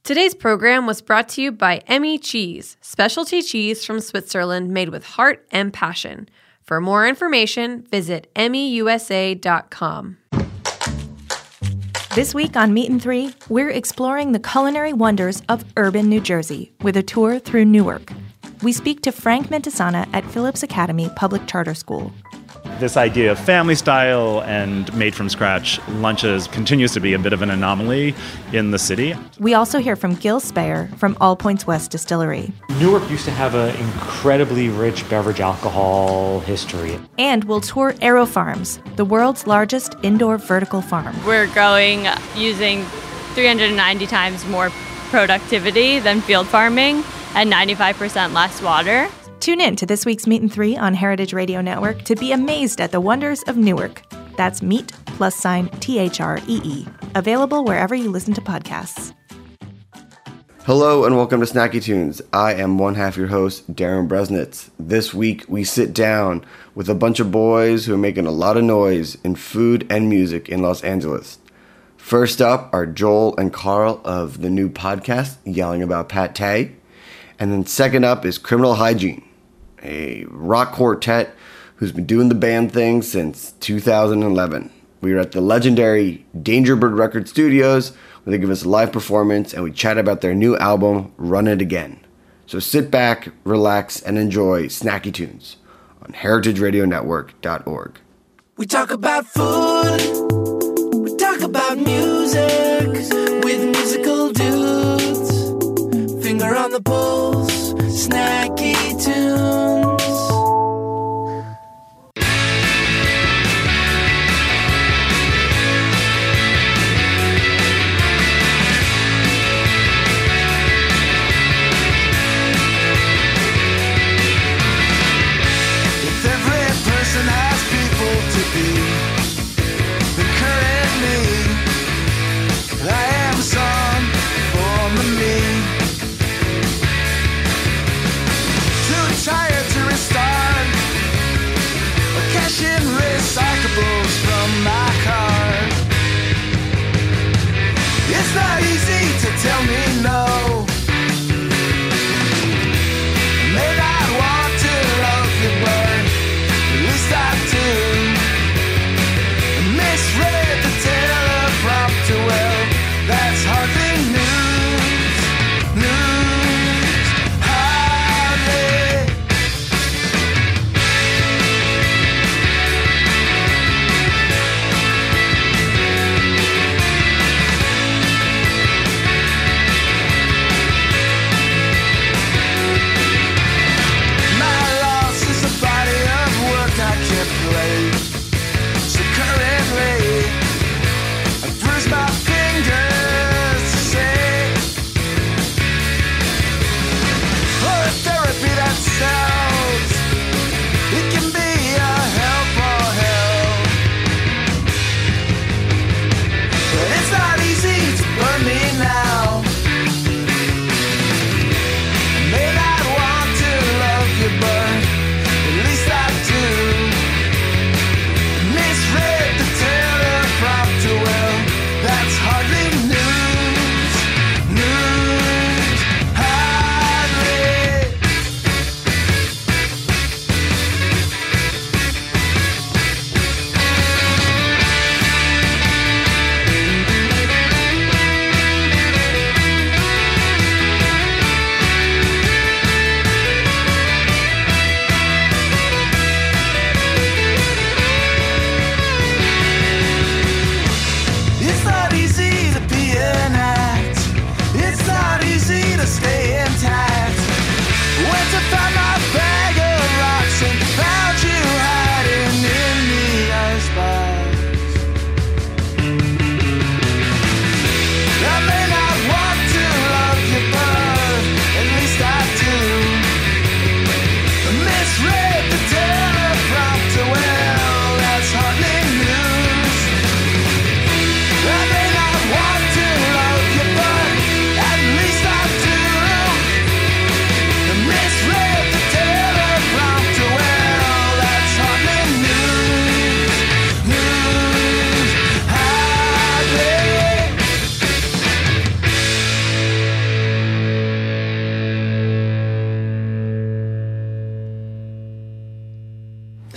Today's program was brought to you by Emmy Cheese, specialty cheese from Switzerland made with heart and passion. For more information, visit emmyusa.com. This week on Meat and Three, we're exploring the culinary wonders of urban New Jersey with a tour through Newark. We speak to Frank Mentisana at Phillips Academy Public Charter School. This idea of family style and made from scratch lunches continues to be a bit of an anomaly in the city. We also hear from Gil Speyer from All Points West Distillery. Newark used to have an incredibly rich beverage alcohol history. And we'll tour Aero Farms, the world's largest indoor vertical farm. We're growing using 390 times more productivity than field farming and 95% less water. Tune in to this week's Meat and Three on Heritage Radio Network to be amazed at the wonders of Newark. That's Meat +THREE. Available wherever you listen to podcasts. Hello and welcome to Snacky Tunes. I am one half your host, Darren Bresnitz. This week we sit down with a bunch of boys who are making a lot of noise in food and music in Los Angeles. First up are Joel and Carl of the new podcast, Yelling About Pate. And then second up is Criminal Hygiene, a rock quartet who's been doing the band thing since 2011. We were at the legendary Dangerbird Record Studios where they give us a live performance and we chat about their new album, Run It Again. So sit back, relax, and enjoy Snacky Tunes on heritageradionetwork.org. We talk about food, we talk about music with musical dudes. Finger on the pulse, Snacky Tunes. If every person has people to be, then currently I am some form of me.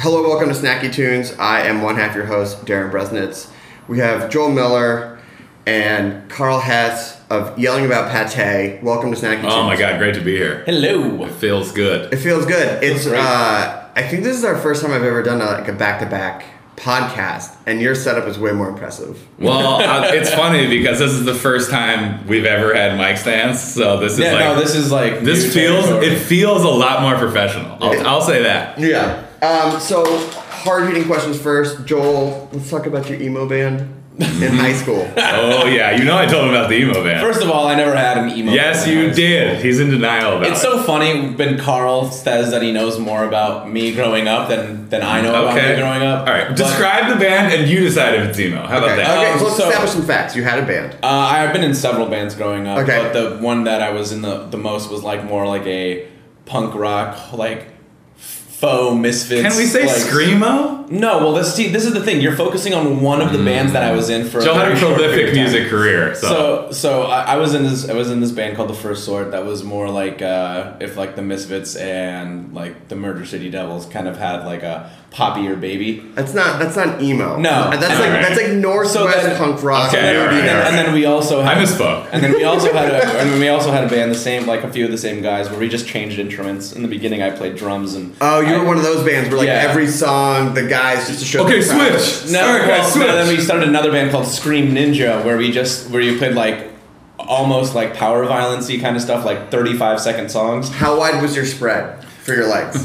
Hello, welcome to Snacky Tunes. I am one half your host, Darren Bresnitz. We have Joel Miller and Carl Hess of Yelling About Pate. Welcome to Snacky Tunes. Oh my God, great to be here. Hello. It feels good. It feels good. It's great. I think this is our first time I've ever done a back-to-back podcast, and your setup is way more impressive. Well, it's funny because this is the first time we've ever had mic stands, so this is this feels a lot more professional. I'll say that. Yeah. So hard-hitting questions first. Joel, let's talk about your emo band in high school. Oh yeah, you know I told him about the emo band. First of all, I never had an emo. Yes, band. you did. He's in denial about it. It's so funny when Carl says that he knows more about me growing up than I know about me growing up. All right, describe the band and you decide if it's emo. How about that? Okay, so let's establish some facts. You had a band. I've been in several bands growing up, Okay. but the one that I was in the most was like more like a punk rock, like faux misfits. Can we say screamo? No, well, this is the thing. You're focusing on one of the bands that I was in for. Joel had a very short period prolific of time. music career. So I was in this band called The First Sort that was more like if like the Misfits and like the Murder City Devils kind of had like a poppier baby. That's not emo. No, that's like northwest punk rock. Okay, all right. And then we also had, I misspoke. And then we also had a band, the same, like a few of the same guys, where we just changed instruments. In the beginning, I played drums and. Oh, you were one of those bands where like every song the guys just to show. Okay, the crowd. switch. No, then we started another band called Scream Ninja, where you played like almost like power violence-y kind of stuff, like 35-second songs. How wide was your spread for your legs?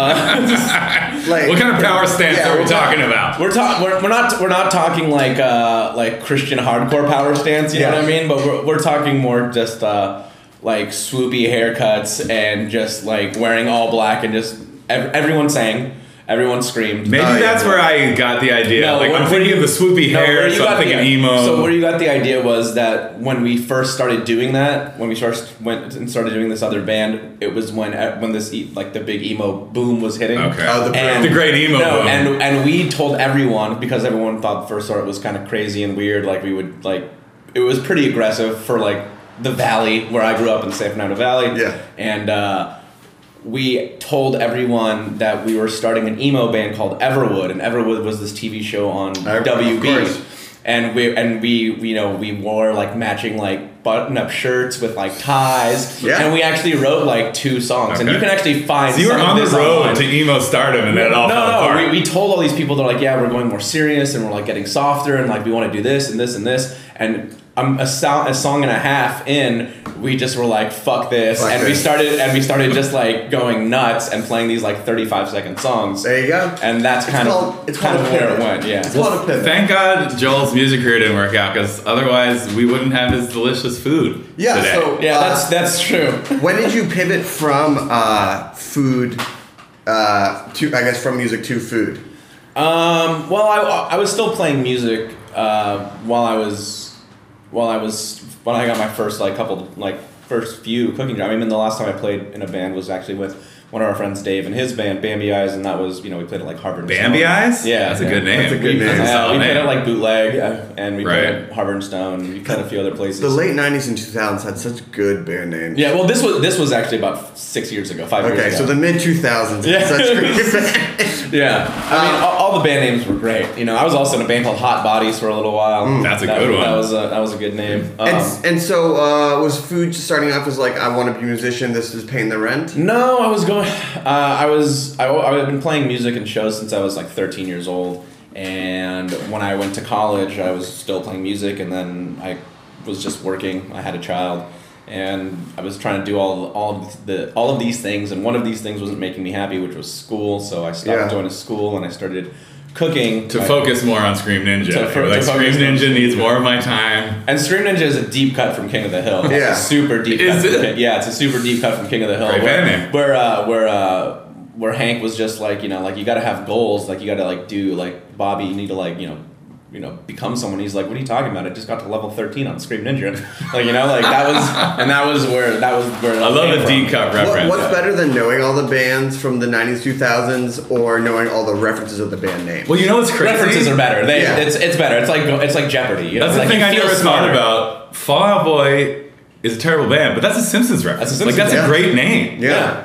Like, What kind of power stance are we talking about? We're not talking like Christian hardcore power stance, you know what I mean? But we're talking more just like swoopy haircuts and just like wearing all black and just everyone sang. Everyone screamed. Maybe that's where I got the idea. No, I'm thinking of the swoopy hair, so I'm thinking emo. So where you got the idea was that when we first started doing that, when we first went and started doing this other band, it was when this like the big emo boom was hitting. Okay. The great emo boom. And we told everyone, because everyone thought The First Sort was kind of crazy and weird, like we would like, it was pretty aggressive for like the Valley, where I grew up in San Fernando Valley. Yeah. And we told everyone that we were starting an emo band called Everwood, and Everwood was this TV show on WB. And we wore like matching like button-up shirts with like ties, and we actually wrote like 2 songs, and you can actually find. So you were on the road to emo stardom, and then it all fell apart. We told all these people, they're like, yeah, we're going more serious, and we're like getting softer, and like we want to do this and this and this, and a song and a half in, we just were like, fuck this. We started just like going nuts and playing these like 35-second songs. There you go. And that's kind of where it went. Yeah. It's called a pivot. Thank God Joel's music career didn't work out, because otherwise we wouldn't have his delicious food today. So that's true. When did you pivot from food to, I guess, from music to food? Well, I was still playing music when I got my first first few cooking jobs. I mean, the last time I played in a band was actually with one of our friends, Dave, and his band, Bambi Eyes, and that was, we played at like Harvard. Bambi Eyes? Yeah. That's a good name. That's a good name. We played at like Bootleg, and we played at Harvard and Stone. We played a few other places. The late 90s and 2000s had such good band names. Yeah, well, this was actually about 5 years ago. Okay, so the mid 2000s had such great bands. Yeah, I mean, all the band names were great. I was also in a band called Hot Bodies for a little while. That's a good one. That was a good name. And so was food just starting off as like, I want to be a musician, this is paying the rent? No, I was going. I've been playing music and shows since I was like 13 years old, and when I went to college, I was still playing music, and then I was just working. I had a child, and I was trying to do all of these things, and one of these things wasn't making me happy, which was school. So I stopped going to school, and I started cooking to focus more on Scream Ninja. Scream Ninja needs more of my time. And Scream Ninja is a deep cut from King of the Hill. Yeah, it's a super deep. Is cut it? Yeah, it's a super deep cut from King of the Hill. Great band name. Where Hank was just like, like you got to have goals, like you got to like do like Bobby, you need to like become someone. He's like, what are you talking about? I just got to level 13 on Scream Ninja. that was where I love the deep cut reference. What's better than knowing all the bands from the 90s, 2000s, or knowing all the references of the band names? Well, what's crazy? References are better. It's better. It's like Jeopardy. That's the thing I never thought about. Fall Out Boy is a terrible band, but that's a Simpsons reference. That's a great name. Yeah.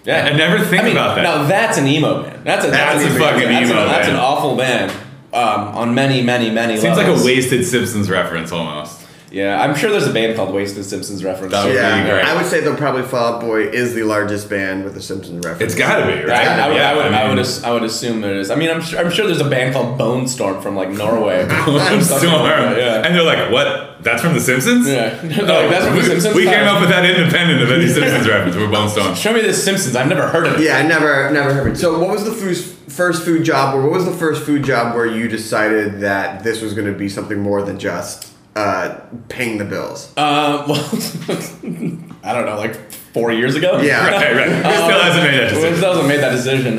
Yeah, I never think about that. No, that's an emo band. That's a fucking emo band. That's an awful band. On many levels. Seems like a wasted Simpsons reference almost. Yeah, I'm sure there's a band called Wasted Simpsons reference. That would be great. I would say though probably Fall Out Boy is the largest band with a Simpsons reference. It's got to be, right? I would assume there is. I mean, I'm sure there's a band called Bone Storm from like Norway. Bone Storm. And they're like, what? That's from The Simpsons? Yeah. That's from The Simpsons? We came up with that independent of any Simpsons reference. We're Bone Storm. Show me The Simpsons. I've never heard of it. Yeah, I never heard of it. So what was the first food job, or what was the first food job where you decided that this was going to be something more than just paying the bills? Well, I don't know, like 4 years ago? Yeah. Right. Still hasn't made that decision. Still hasn't made that decision.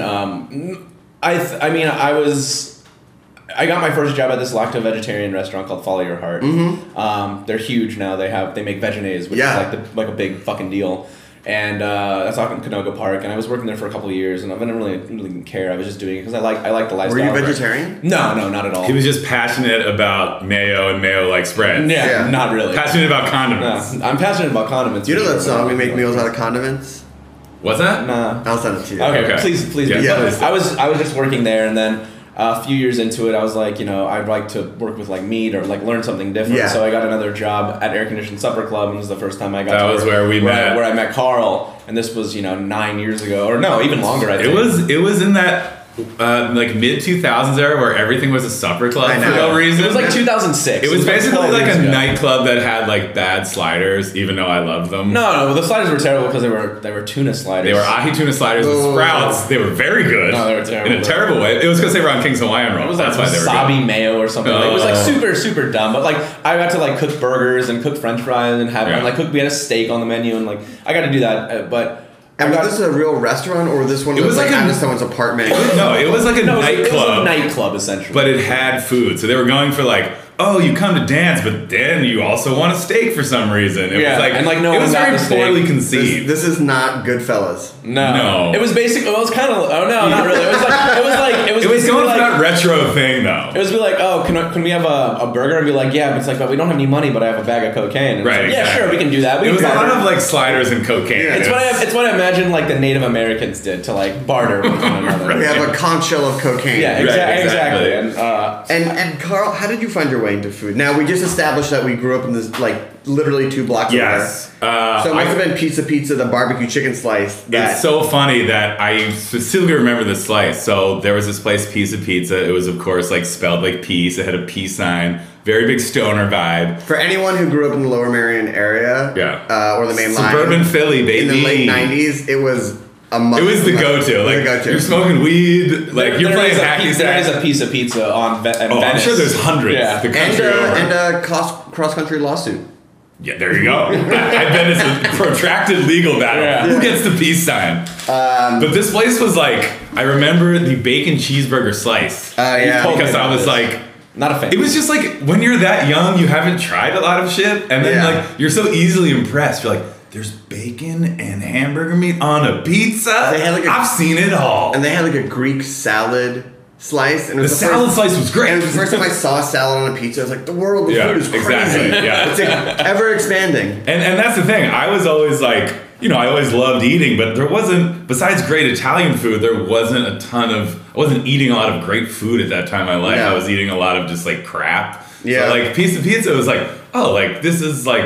I got my first job at this lacto-vegetarian restaurant called Follow Your Heart. Mm-hmm. They're huge now. They make Veganaise, which is like a big fucking deal. And that's out in Canoga Park, and I was working there for a couple of years, and I didn't really care. I was just doing it because I like the lifestyle. Were you vegetarian? No, not at all. He was just passionate about mayo and mayo-like spreads. Yeah, not really. Passionate about condiments. No, I'm passionate about condiments. You know that song, We Make Meals Out of Condiments? What's that? Nah. I'll send it to you. Okay. Please. Yeah. I was just working there, and then a few years into it, I was like, I'd like to work with like meat or like learn something different. Yeah. So I got another job at Air Conditioned Supper Club, and this was the first time I got. That was where we met. Where I met Carl, and this was 9 years ago, or no, even longer. I think it was in that like mid 2000s era where everything was a supper club for no reason. It was like 2006. It was basically like a nightclub that had like bad sliders, even though I loved them. No, the sliders were terrible because they were tuna sliders. They were ahi tuna sliders with sprouts. They were very good. No, they were terrible. In a terrible way. It was because they were on King's Hawaiian Roll. It was like That's why they were wasabi good. mayo or something. It was like super dumb. But like I got to like cook burgers and cook French fries and have we had a steak on the menu, and like I got to do that, but. And was this a real restaurant, or this one was like out of someone's apartment? No, it was like a nightclub. It was a nightclub, essentially. But it had food. So they were going for like, oh, you come to dance, but then you also want a steak for some reason. It was like, and like no it one was got very poorly conceived. This is not Goodfellas. No. It was basically, it was kind of, not really. It was going like, for that retro thing, though. It was be like, oh, can we have a burger? And be like, yeah, but it's like, but we don't have any money, but I have a bag of cocaine. And right. Like, yeah, sure, we can do that. It was a lot of like sliders and cocaine. Yeah. It's what I imagine like the Native Americans did to like barter with one another. We have a conch shell of cocaine. Yeah, exactly. And Carl, how did you find your way into food? Now, we just established that we grew up in this, like, literally 2 blocks away. So it must have been Pizza, the barbecue chicken slice. It's so funny that I specifically remember the slice. So there was this place, Pizza. It was, of course, like spelled like peace. It had a peace sign. Very big stoner vibe. For anyone who grew up in the Lower Merion area, or the main line, suburban Philly, baby. In the late 90s, it was it was the go-to. Like, you're smoking weed. Like, you're playing hacky sack. There is a Pizza on Venice. I'm sure there's hundreds. Yeah. The country and a cross-country lawsuit. Yeah, there you go. I bet it's a protracted legal battle. Yeah. Who gets the peace sign? But this place was like, I remember the bacon cheeseburger slice. Because I was like, not a fan. It was just like, when you're that young, you haven't tried a lot of shit. And then like, you're so easily impressed. You're like, there's bacon and hamburger meat on a pizza? I've seen it all. And they had like a Greek salad slice. And it was the salad slice was great. And it was the first time I saw a salad on a pizza. I was like, the world of food is crazy. Exactly. Yeah. It's ever expanding. And that's the thing. I was always like, I always loved eating, but there wasn't, besides great Italian food, there wasn't I wasn't eating a lot of great food at that time in my life. I was eating a lot of just like crap. Yeah. So like Pizza was like, oh, like this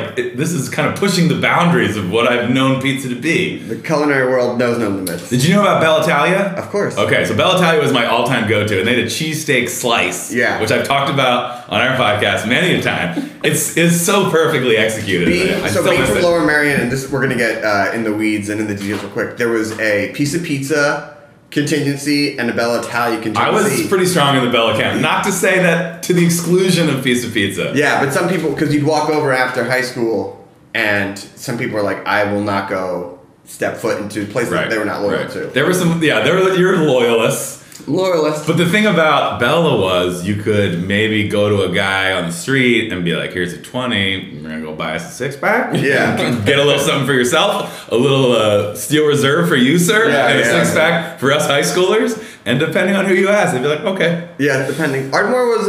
is kind of pushing the boundaries of what I've known pizza to be. The culinary world knows no limits. Did you know about Bella Italia? Of course. Okay, so Bella Italia was my all-time go-to, and they had a cheesesteak slice, which I've talked about on our podcast many a time. It's so perfectly executed. Being from Lower Merion, and we're gonna get in the weeds and in the details real quick. There was a Pizza contingency and a Bella Italia contingency. I was pretty strong in the Bella camp. Not to say that to the exclusion of Pizza. Yeah, but some people, because you'd walk over after high school, and some people were like, I will not go step foot into places that they were not loyal to. There were you're loyalists. But the thing about Bella was you could maybe go to a guy on the street and be like, here's a 20, we're gonna go buy us a 6-pack. Yeah. Get a little something for yourself, a little Steel Reserve for you, sir, and a 6-pack for us high schoolers. And depending on who you ask, they'd be like, okay. Yeah, depending. Ardmore was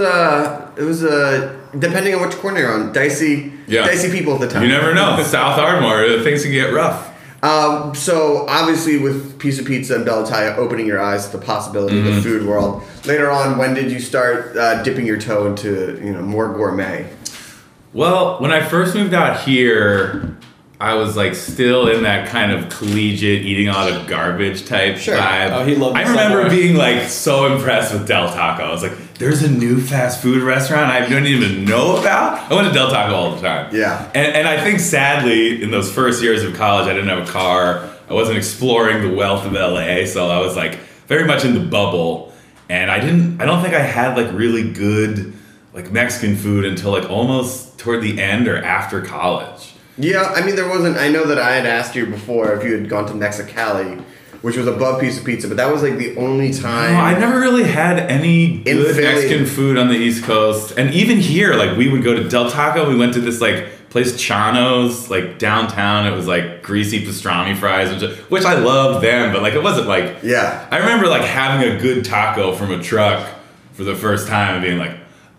depending on which corner you're on, dicey people at the time. You never know. South Ardmore, things can get rough. So obviously with Piece of Pizza and Bella Italia opening your eyes to the possibility of the food world. Later on, when did you start dipping your toe into more gourmet? Well, when I first moved out here, I was like still in that kind of collegiate, eating a lot of garbage type vibe. Oh, he loved I remember being like so impressed with Del Taco. I was like, there's a new fast food restaurant I don't even know about. I went to Del Taco all the time. Yeah. And I think sadly, in those first years of college, I didn't have a car. I wasn't exploring the wealth of LA, so I was like very much in the bubble. And I don't think I had like really good like Mexican food until like almost toward the end or after college. Yeah, I mean, there wasn't... I know that I had asked you before if you had gone to Mexicali, which was above Piece of Pizza, but that was like the only time... No, I never really had any good Mexican food on the East Coast. And even here, like, we would go to Del Taco. We went to this, like, place Chano's, like, downtown. It was, like, greasy pastrami fries, which I loved then, but, like, it wasn't, like... Yeah. I remember, like, having a good taco from a truck for the first time and being like,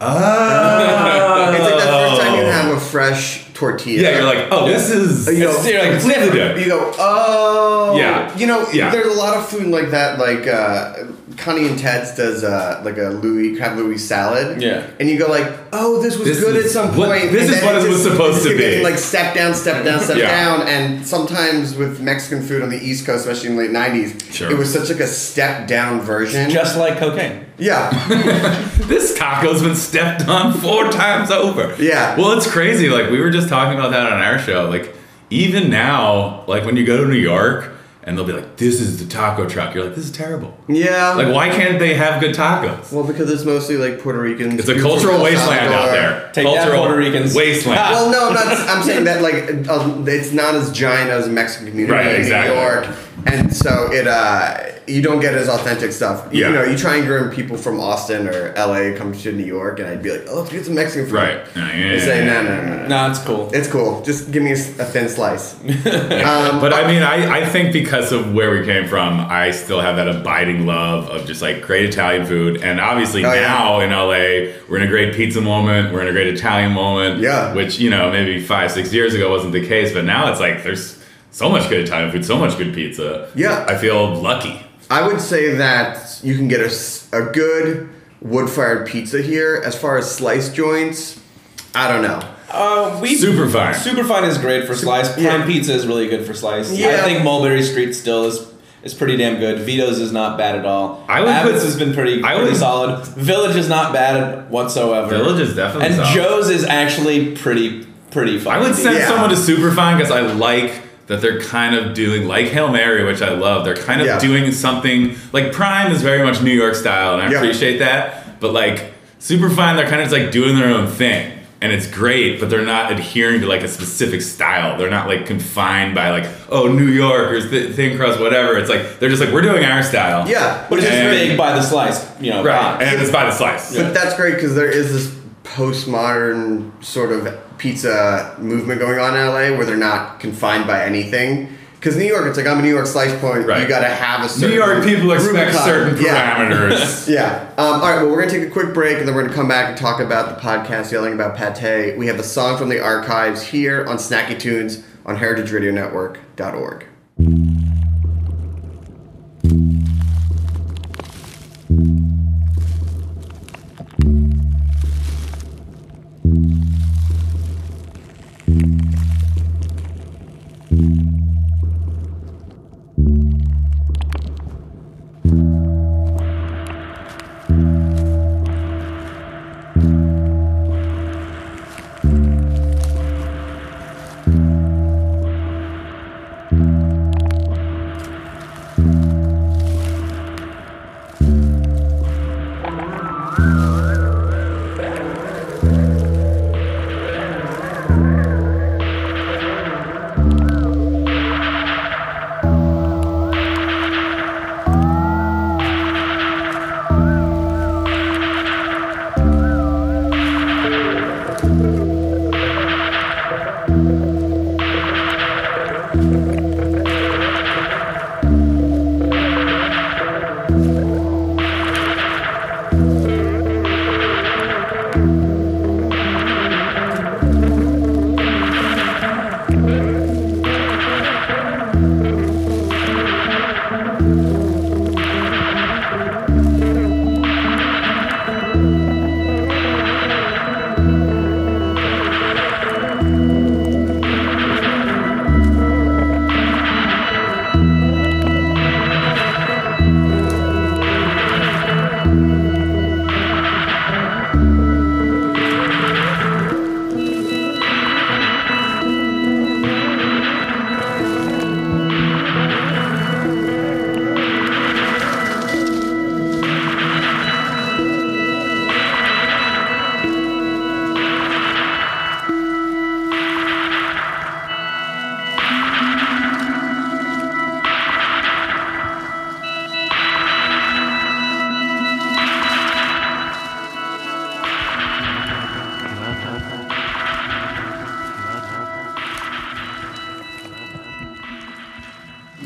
oh... It's like the first time you have a fresh tortilla. Yeah, you're like, oh, this is... you're like, completely different. You go, oh... Yeah. There's a lot of food like that, like Connie and Ted's does like a Crab Louis salad. Yeah. And you go like, oh, this was good at some point. This is what it was supposed to be. Like step down, step down, step down. And sometimes with Mexican food on the East Coast, especially in the late 90s, it was such like a step down version. Just like cocaine. Yeah. This taco's been stepped on 4 times over. Yeah. Well, it's crazy. Like, we were just talking about that on our show. Like, even now, like, when you go to New York and they'll be like, this is the taco truck. You're like, this is terrible. Yeah. Like, why can't they have good tacos? Well, because it's mostly like Puerto Ricans. It's a cultural wasteland out there. Take that, Puerto Ricans. Wasteland. Well, no, I'm saying that like it's not as giant as a Mexican community in New York, and so you don't get as authentic stuff. You know, you try and bring people from Austin or LA come to New York, and I'd be like, oh, let's get some Mexican food. Right. They say, no. No, it's cool. It's cool. Just give me a thin slice. But I mean, I think because of where we came from, I still have that abiding love of just like great Italian food. And obviously now in LA, we're in a great pizza moment. We're in a great Italian moment. Yeah. Which, maybe 5-6 years ago wasn't the case. But now it's like there's so much good Italian food, so much good pizza. Yeah. I feel lucky. I would say that you can get a good wood-fired pizza here. As far as slice joints, I don't know. Superfine. Superfine is great for slice. Prime Pizza is really good for slice. Yeah. I think Mulberry Street still is pretty damn good. Vito's is not bad at all. Abbott's has been pretty solid. Village is not bad whatsoever. Village is definitely solid. And Joe's is actually pretty fun. I would send someone to Superfine because I like that they're kind of doing, like Hail Mary, which I love, they're kind of doing something, like Prime is very much New York style, and I appreciate that, but like Superfine, they're kind of just like doing their own thing, and it's great, but they're not adhering to like a specific style. They're not like confined by like, oh, New York or thin crust, whatever. It's like, they're just like, we're doing our style. Yeah. Which is big by the slice, Right, and it's by the slice. But that's great because there is this postmodern sort of pizza movement going on in LA where they're not confined by anything. Because New York, it's like, I'm a New York slice point. Right. You got to have a certain... New York people expect certain parameters. Yeah. All right, well, we're going to take a quick break, and then we're going to come back and talk about the podcast, Yelling About Pate. We have a song from the archives here on Snacky Tunes on heritageradionetwork.org.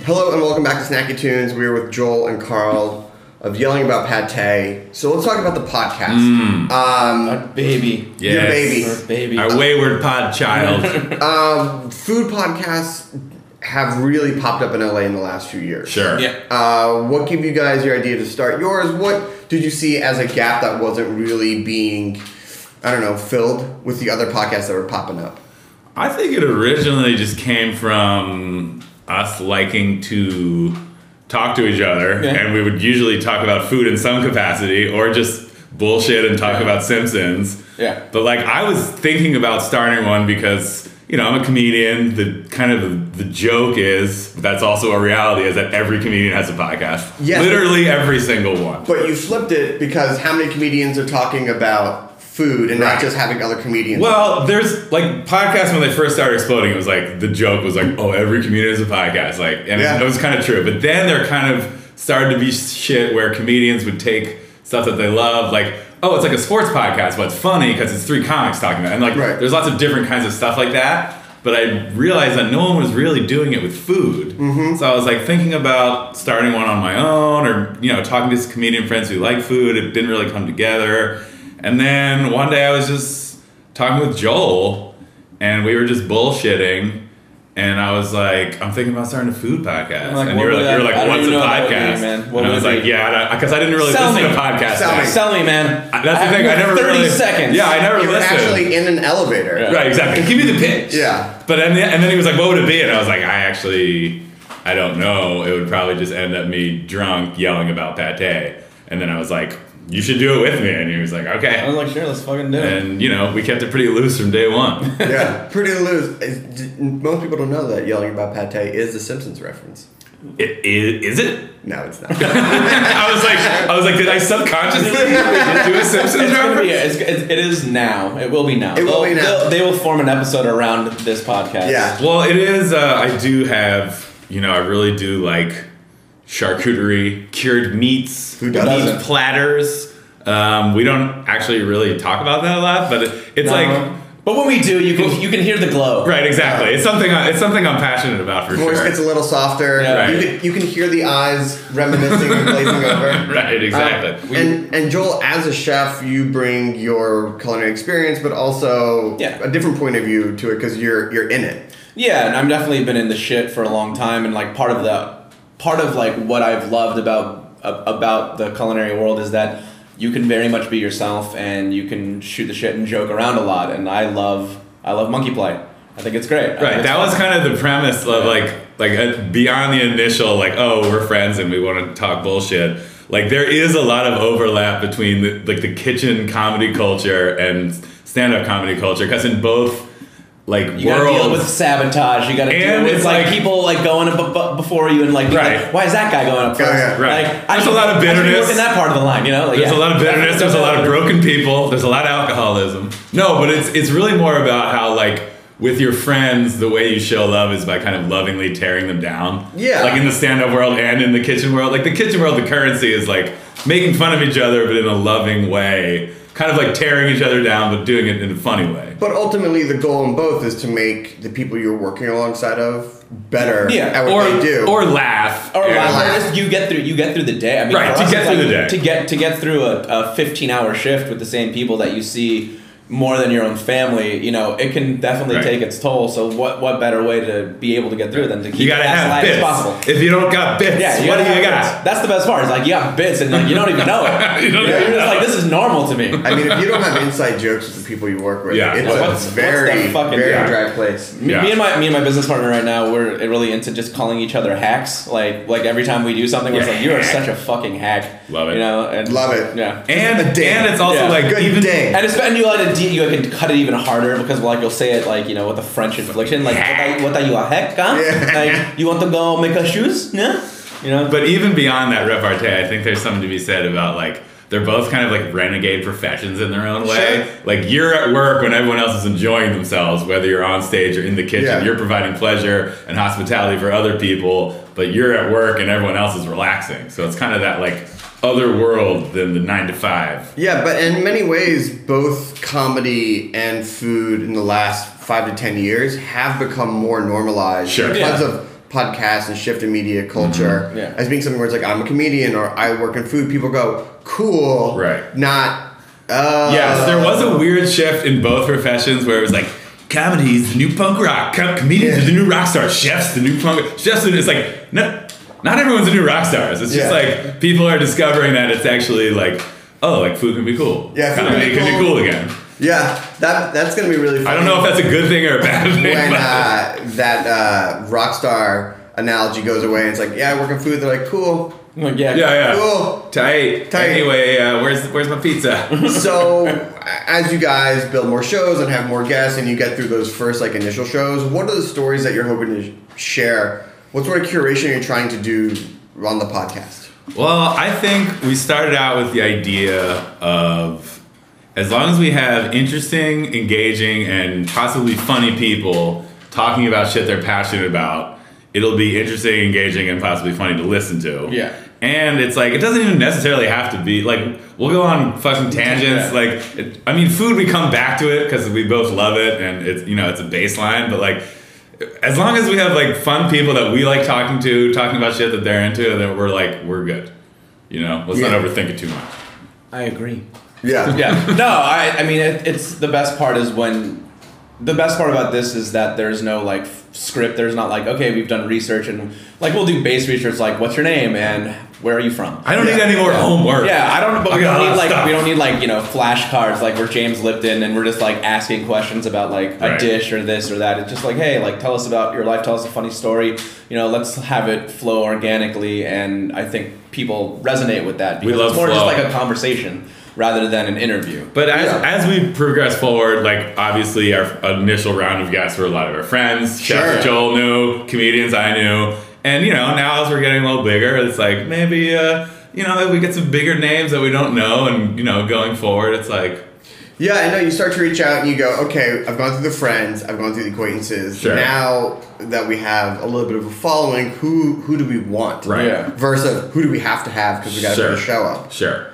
Hello and welcome back to Snacky Tunes. We're with Joel and Carl of Yelling About Pate. So let's talk about the podcast. Our baby. Yes. Your baby. Our baby. Our wayward pod child. Food podcasts have really popped up in LA in the last few years. Sure. Yeah. What gave you guys your idea to start yours? What did you see as a gap that wasn't really being, filled with the other podcasts that were popping up? I think it originally just came from us liking to talk to each other, and we would usually talk about food in some capacity or just bullshit and talk about Simpsons. Yeah. But like I was thinking about starting one because, I'm a comedian. The joke is, that's also a reality, is that every comedian has a podcast. Yes. Literally every single one. But you flipped it because how many comedians are talking about food and not just having other comedians? Well, there's like podcasts when they first started exploding, it was like the joke was like, oh, every comedian has a podcast, it was kind of true. But then there kind of started to be shit where comedians would take stuff that they love, like, oh, it's like a sports podcast, but it's funny because it's three comics talking about it. And there's lots of different kinds of stuff like that. But I realized that no one was really doing it with food. Mm-hmm. So I was like thinking about starting one on my own, or talking to some comedian friends who like food. It didn't really come together. And then one day I was just talking with Joel, and we were just bullshitting. And I was like, I'm thinking about starting a food podcast. And you're like, what's a podcast? And I was like, yeah, because I didn't really listen to podcasts. Sell me, man. That's the thing. I never 30 seconds. Yeah, I never you listened. were actually in an elevator. Yeah. Right, exactly. Give me the pitch. Yeah. But and then he was like, what would it be? And I was like, I don't know. It would probably just end up me drunk yelling about pate. And then I was like, you should do it with me. And he was like, okay. I was like, sure, let's fucking do it. And, we kept it pretty loose from day one. Yeah, pretty loose. Most people don't know that Yelling About Pate is a Simpsons reference. Is it? No, it's not. I was like, did I subconsciously do a Simpsons reference? It is now. It will be now. It will be now. They will form an episode around this podcast. Yeah. Well, it is, I do have, I really do like charcuterie, cured meats, Who doesn't? meat platters. We don't actually really talk about that a lot, but it's But when we do, you can hear the glow. Right, exactly. It's something I'm passionate about for Voice sure. gets a little softer. Yeah. Right. You can hear the eyes reminiscing and glazing over. Right, exactly. And Joel, as a chef, you bring your culinary experience, but also a different point of view to it because you're in it. Yeah, and I've definitely been in the shit for a long time, and like part of what I've loved about the culinary world is that you can very much be yourself, and you can shoot the shit and joke around a lot. And I love monkey play. I think it's great. Right, that was kind of the premise of like beyond the initial oh, we're friends and we want to talk bullshit. Like there is a lot of overlap between the kitchen comedy culture and stand-up comedy culture, because in both you gotta deal with sabotage. You gotta deal with people going before you and why is that guy going up first? Yeah, right. There's a lot of bitterness in that part of the line. There's a lot of bitterness. There's a lot of broken people. There's a lot of alcoholism. No, but it's really more about how with your friends, the way you show love is by kind of lovingly tearing them down. Yeah. Like in the stand-up world and in the kitchen world. Like the kitchen world, the currency is making fun of each other, but in a loving way. Kind of tearing each other down, but doing it in a funny way. But ultimately, the goal in both is to make the people you're working alongside of better at what they do, or laugh, or laugh. You get through the day. I mean, right, to get through the day, to get through a 15-hour shift with the same people that you see more than your own family, it can definitely take its toll. So what better way to be able to get through it than to keep it as light as possible? If you don't got bits, what do you got? That's the best part. It's you have bits and you don't even know it. You're just this is normal to me. I mean, if you don't have inside jokes with the people you work with, it's a very dry place. Me and my business partner right now, we're really into just calling each other hacks. Like every time we do something, we're you are such a fucking hack. Love it. And love it. Yeah. And it's also good even ding. And you can cut it even harder because you'll say it with a French inflection, what are you, a heck, huh? Yeah. You want to go make a shoes? Yeah. But even beyond that repartee, I think there's something to be said about they're both kind of renegade professions in their own way. Sure. You're at work when everyone else is enjoying themselves, whether you're on stage or in the kitchen. Yeah. You're providing pleasure and hospitality for other people, but you're at work and everyone else is relaxing. So it's kind of that other world than the 9 to 5. Yeah, but in many ways, both comedy and food in the last 5 to 10 years have become more normalized because of podcast and shift in media culture as being something where it's like, I'm a comedian or I work in food, people go, cool. Right. Not, Yes, there was a weird shift in both professions where it was like, comedy's the new punk rock, comedians are the new rock stars, chefs the new punk, chefs, it's like, no, not everyone's a new rock stars. It's just like, people are discovering that it's actually like, oh, like food can be cool. Yeah, food comedy can be cool again. Yeah, that's going to be really funny. I don't know if that's a good thing or a bad thing. When that rock star analogy goes away, and it's like, yeah, I work in food. They're like, cool. Like, yeah, cool, tight. Anyway, where's my pizza? So, as you guys build more shows and have more guests, and you get through those first like initial shows, what are the stories that you're hoping to share? What sort of curation are you trying to do on the podcast? Well, I think we started out with the idea of, as long as we have interesting, engaging, and possibly funny people talking about shit they're passionate about, it'll be interesting, engaging, and possibly funny to listen to. Yeah. And it's like, it doesn't even necessarily have to be, like, we'll go on fucking tangents. Like, food, we come back to it because we both love it and it's, it's a baseline. But, like, as long as we have, like, fun people that we like talking about shit that they're into, then we're like, we're good. Let's not overthink it too much. I agree. Yeah. Yeah. No, I mean, it's the best part is the best part about this is that there's no like script. There's not like, okay, we've done research and like we'll do base research like what's your name and where are you from? I don't need any more homework. Yeah, I don't. But we don't need like flashcards like we're James Lipton and we're just like asking questions about like a dish or this or that. It's just like, hey, like tell us about your life. Tell us a funny story. Let's have it flow organically, and I think people resonate with that because it's more just like a conversation rather than an interview. But as we progress forward, like obviously our initial round of guests were a lot of our friends. Chef Joel knew, comedians I knew. And, now as we're getting a little bigger, it's like maybe, if we get some bigger names that we don't know and, going forward, it's like... Yeah, I know. You start to reach out and you go, okay, I've gone through the friends, I've gone through the acquaintances. Sure. Now that we have a little bit of a following, who do we want? Right. Yeah. Versus who do we have to have because we got to put a show up? Sure.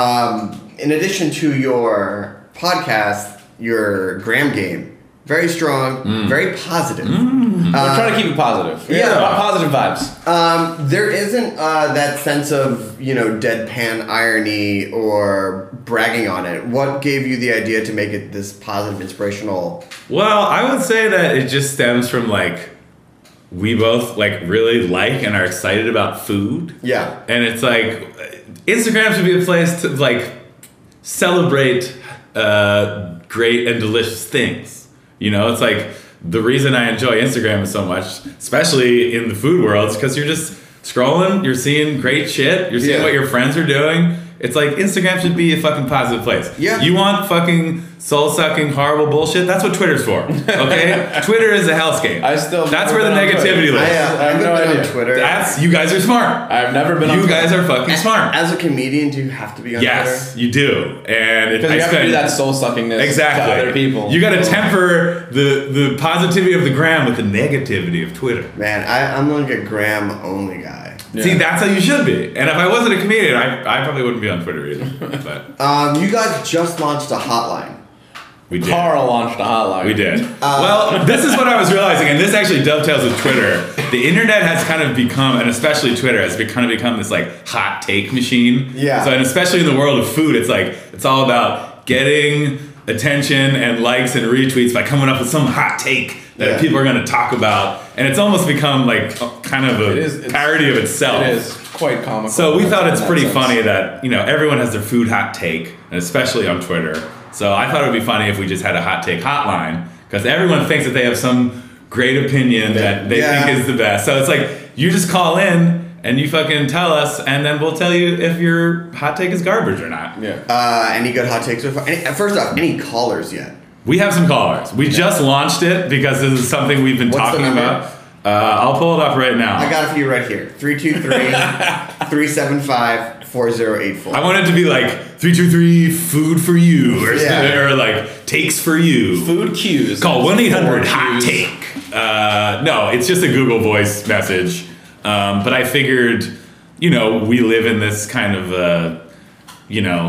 In addition to your podcast, your Graham game, very strong, very positive. We're trying to keep it positive. Positive vibes. There isn't that sense of, deadpan irony or bragging on it. What gave you the idea to make it this positive, inspirational? Well, I would say that it just stems from, like, we both, like, really like and are excited about food. Yeah. And it's like, Instagram should be a place to, like, celebrate great and delicious things. It's like the reason I enjoy Instagram so much, especially in the food world, is because you're just scrolling, you're seeing great shit, you're seeing what your friends are doing. It's like Instagram should be a fucking positive place. Yeah. You want fucking soul-sucking, horrible bullshit? That's what Twitter's for. Okay? Twitter is a hellscape. That's where the negativity lives. I have no idea. On Twitter. You guys are smart. I've never been on Twitter. You guys are fucking smart. As a comedian, do you have to be on Twitter? Yes, you do. And because you have to do that soul-suckingness to other people. You got to temper the positivity of the gram with the negativity of Twitter. Man, I'm like a gram-only guy. Yeah. See, that's how you should be. And if I wasn't a comedian, I probably wouldn't be on Twitter either. But you guys just launched a hotline. We did. Carl launched a hotline. We did. Well, this is what I was realizing, and this actually dovetails with Twitter. The internet has kind of become, and especially Twitter, has kind of become this like hot take machine. Yeah. So, and especially in the world of food, it's like it's all about getting attention and likes and retweets by coming up with some hot take that people are going to talk about, and it's almost become like kind of a parody of itself. It is quite comical. So we thought it's pretty funny that everyone has their food hot take, and especially on Twitter. So I thought it would be funny if we just had a hot take hotline, because everyone thinks that they have some great opinion that they think is the best. So it's like you just call in and you fucking tell us, and then we'll tell you if your hot take is garbage or not. Yeah. Any good hot takes so far? First off, any callers yet? We have some callers. We just launched it because this is something we've been talking about. I'll pull it up right now. I got it for you right here. 323-375-4084. I want it to be like 323 food for you or like takes for you. Food cues. Call 1-800-HOT-TAKE. No, it's just a Google Voice message. But I figured, we live in this kind of,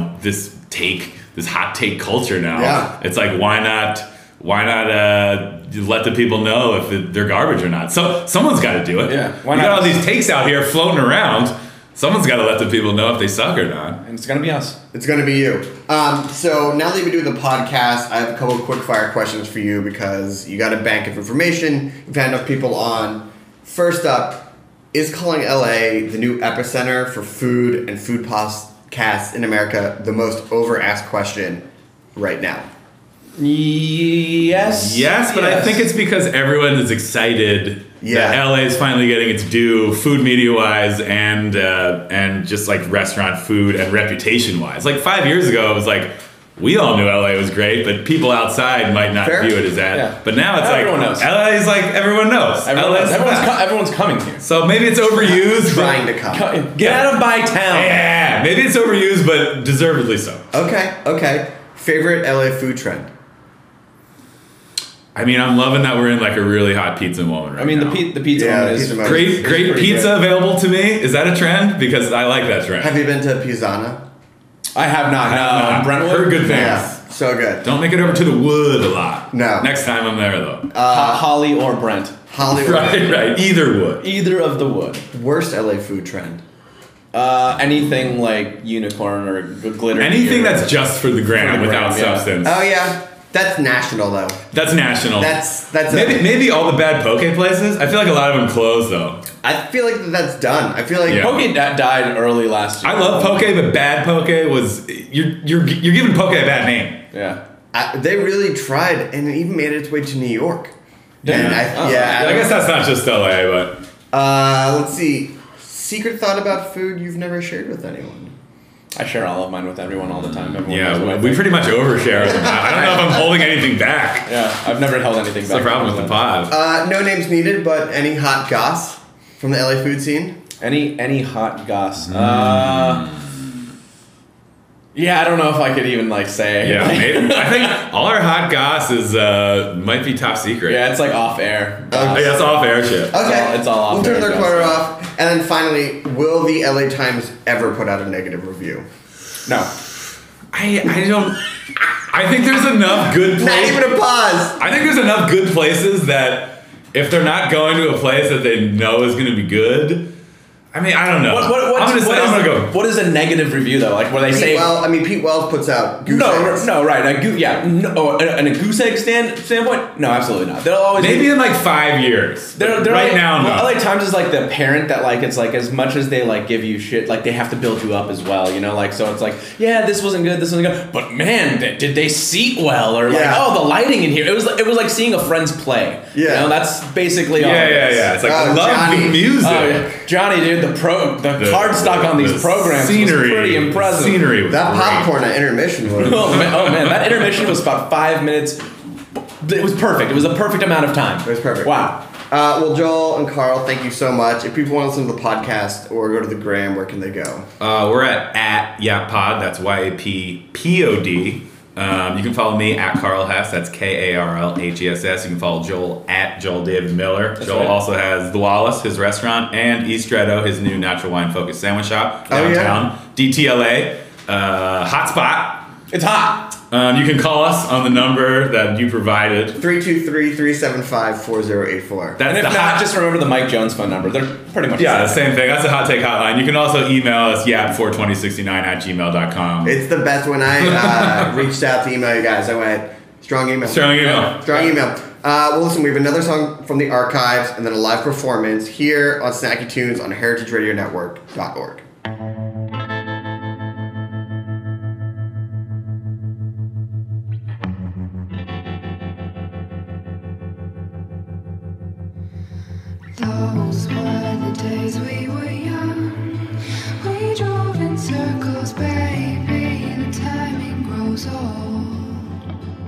this hot take culture now. Yeah. It's like, why not let the people know if they're garbage or not. So someone's got to do it. Yeah, why you not? got all these takes out here floating around. Someone's got to let the people know if they suck or not. And it's gonna be us. It's going to be you. So now that you've been doing the podcast, I have a couple of quick fire questions for you because you got a bank of information. You've had enough people on. First up, is calling LA the new epicenter for food and food podcasts in America the most over-asked question right now? Yes. Yes, but I think it's because everyone is excited Yeah. that LA is finally getting its due, food media wise, and just like restaurant food and reputation wise. Like 5 years ago, it was like we all knew LA was great, but people outside might not Fair. view it as that. Yeah. But now it's Everyone like knows. LA is like everyone knows. Everyone's coming here. So maybe it's overused. Trying to come. Get out of my town. Yeah, maybe it's overused, but deservedly so. Okay. Favorite LA food trend? I mean, I'm loving that we're in like a really hot pizza moment right I mean, now. the pizza Yeah, one is pizza moment. Great pretty pizza great. available to me. Is that a trend? Because I like that trend. Have you been to Pisana? I have not. No, Brentwood. Heard good things. Yeah, so good. Don't make it over to the wood a lot. No. Next time I'm there though. Holly or Brent. Hollywood. Right. Either wood. Either of the wood. Worst LA food trend? Anything like unicorn or glitter. Anything gear. that's just for the gram For the without gram, yeah. substance. Oh yeah, that's national though. That's national. That's maybe all the bad poke places. I feel like a lot of them closed though. I feel like that's done. I feel like Yeah. Poke died early last year. I love poke, but bad poke was you're giving poke a bad name. Yeah. They really tried, and it even made its way to New York. And I guess that's not just LA, but let's see. Secret thought about food you've never shared with anyone. I share all of mine with everyone all the time. Everyone knows what I we think. pretty much overshare. I don't know if I'm holding anything back. Yeah, I've never held anything That's back. the problem with the pod. No names needed, but any hot goss from the LA food scene? Any hot goss? Yeah, I don't know if I could even like say. Yeah, maybe. I think all our hot goss is might be top secret. Yeah, it's like off air. Yeah, it's off air shit. Okay, It's all off we'll turn air their goss. quarter off, and then finally, will the LA Times ever put out a negative review? No. I don't. I think there's enough good Not places. even a pause. I think there's enough good places that if they're not going to a place that they know is going to be good, I mean, I don't know. I'm gonna go. What is a negative review though? Like where they say. Pete Wells puts out goose eggs. No, right? In a goose egg standpoint, no, absolutely not. They'll always Maybe in like 5 years. They're right like, now, no. LA Times is like the parent that like it's like as much as they like give you shit, like they have to build you up as well, you know. Like so, it's like this wasn't good, but man, did they seat well or like the lighting in here? It was like seeing a friend's play. Yeah, you know, that's basically all. Yeah. It's like I love Johnny. the music. Oh, yeah. Johnny, dude, the card stock on these programs scenery, was pretty impressive. Scenery was That great. popcorn at intermission was. Oh man, that intermission was about 5 minutes. It was perfect. It was a perfect amount of time. It was perfect. Wow. Well, Joel and Carl, thank you so much. If people want to listen to the podcast or go to the gram, where can they go? We're at YapPod. That's YAPPOD. You can follow me at Carl Hess. That's KARLHESS. You can follow Joel at Joel David Miller. Joel right. also has The Wallace, his restaurant, and Eastretto, his new natural wine focused sandwich shop downtown. DTLA, hotspot. It's hot. You can call us on the number that you provided. 323-375-4084. That's And if the not, hot. just remember the Mike Jones phone number. They're pretty much Yeah, the the same. same thing. That's the hot take hotline. You can also email us yap42069@gmail.com. It's the best. When I reached out to email you guys, I went, strong email. Strong email. Strong email. Well, listen, we have another song from the archives and then a live performance here on Snacky Tunes on heritageradionetwork.org. Those were the days we were young. We drove in circles, baby. The timing grows old.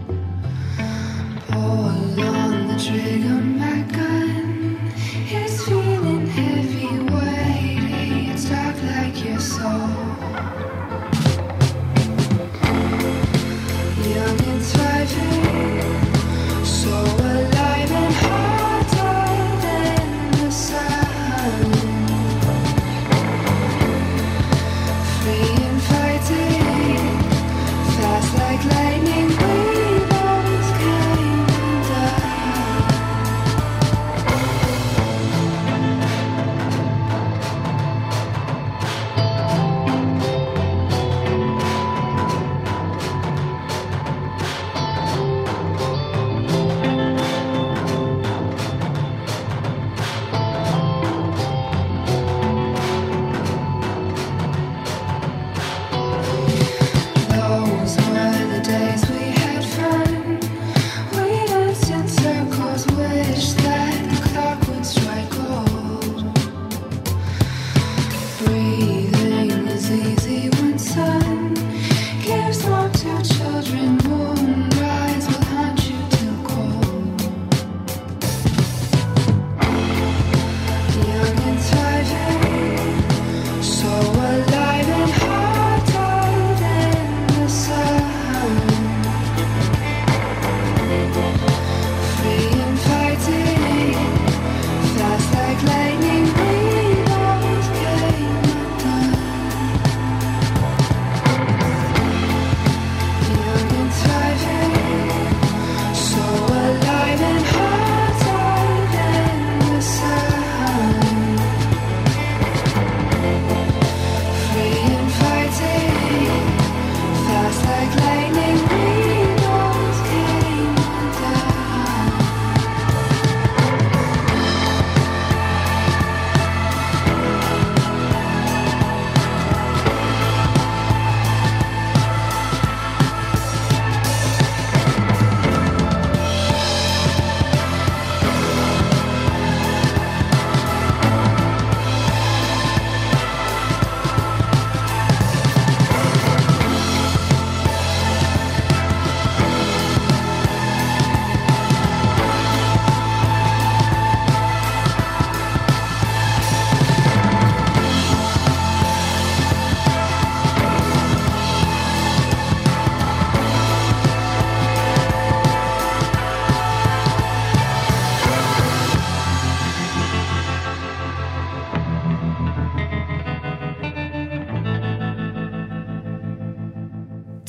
Pull on the trigger, my gun. It's feeling heavy, weighty. It's dark like your soul. Young and thriving, so alive and harder than the sun. Free and fighting, fast like lightning.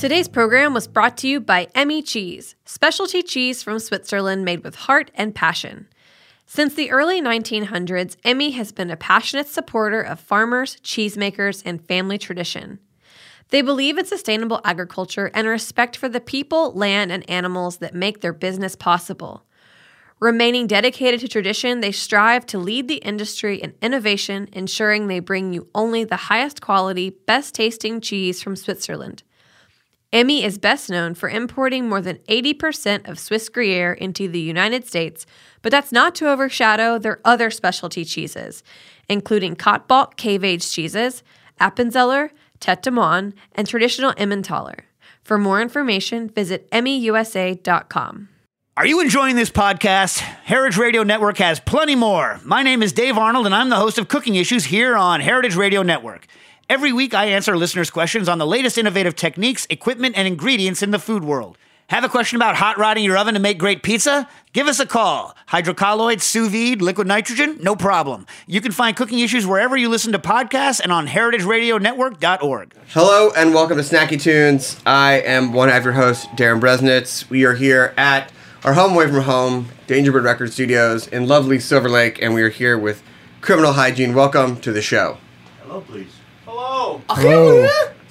Today's program was brought to you by Emmy Cheese, specialty cheese from Switzerland made with heart and passion. Since the early 1900s, Emmy has been a passionate supporter of farmers, cheesemakers, and family tradition. They believe in sustainable agriculture and respect for the people, land, and animals that make their business possible. Remaining dedicated to tradition, they strive to lead the industry in innovation, ensuring they bring you only the highest quality, best-tasting cheese from Switzerland. Emmy is best known for importing more than 80% of Swiss Gruyere into the United States, but that's not to overshadow their other specialty cheeses, including Kottbulk cave-aged cheeses, Appenzeller, Tête de Monde, and traditional Emmentaler. For more information, visit emmyusa.com. Are you enjoying this podcast? Heritage Radio Network has plenty more. My name is Dave Arnold, and I'm the host of Cooking Issues here on Heritage Radio Network. Every week, I answer listeners' questions on the latest innovative techniques, equipment, and ingredients in the food world. Have a question about hot rodding your oven to make great pizza? Give us a call. Hydrocolloids, sous vide, liquid nitrogen? No problem. You can find Cooking Issues wherever you listen to podcasts and on heritageradionetwork.org. Hello and welcome to Snacky Tunes. I am one half your host, Darren Bresnitz. We are here at our home away from home, Dangerbird Record Studios in lovely Silver Lake, and we are here with Criminal Hygiene. Welcome to the show. Hello, please. Hello. Hello.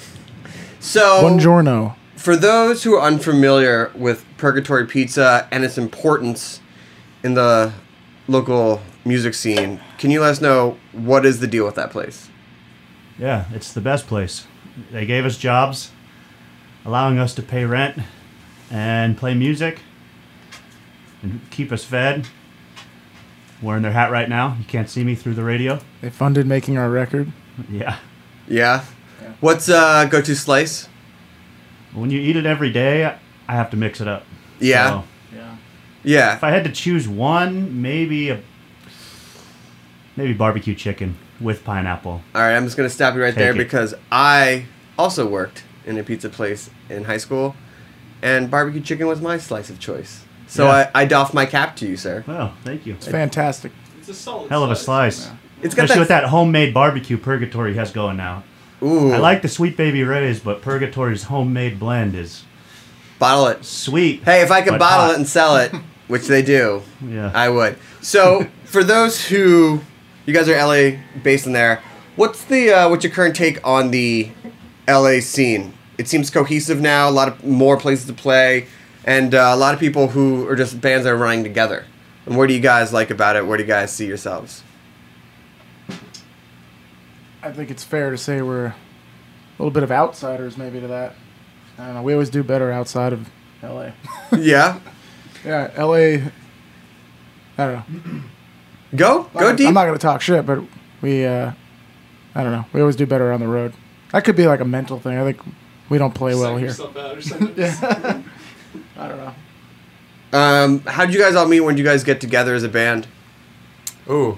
So, Buongiorno. For those who are unfamiliar with Purgatory Pizza and its importance in the local music scene, can you let us know what is the deal with that place? Yeah, it's the best place. They gave us jobs, allowing us to pay rent and play music and keep us fed. I'm wearing their hat right now. You can't see me through the radio. They funded making our record. Yeah. Yeah? What's go-to slice? When you eat it every day, I have to mix it up. Yeah? So, yeah. If I had to choose one, maybe barbecue chicken with pineapple. All right, I'm just going to stop you right there because I also worked in a pizza place in high school, and barbecue chicken was my slice of choice. So Yeah. I doff my cap to you, sir. Well, thank you. It's fantastic. It's a solid hell of a slice. Yeah. It's got Especially with that homemade barbecue Purgatory has going now. Ooh. I like the Sweet Baby Ray's, but Purgatory's homemade blend is bottle it. Sweet. Hey, if I could but bottle hot. it and sell it, which they do, Yeah. I would. So for those who, you guys are LA based in there, what's your current take on the LA scene? It seems cohesive now, a lot of more places to play, and a lot of people who are just bands that are running together. And what do you guys like about it? Where do you guys see yourselves? I think it's fair to say we're a little bit of outsiders maybe to that. I don't know. We always do better outside of LA. Yeah? Yeah, LA, I don't know. Go deep. I'm not going to talk shit, but we, I don't know. We always do better on the road. That could be like a mental thing. I think we don't play well here. Yeah. I don't know. How did you guys all meet? When did you guys get together as a band? Ooh.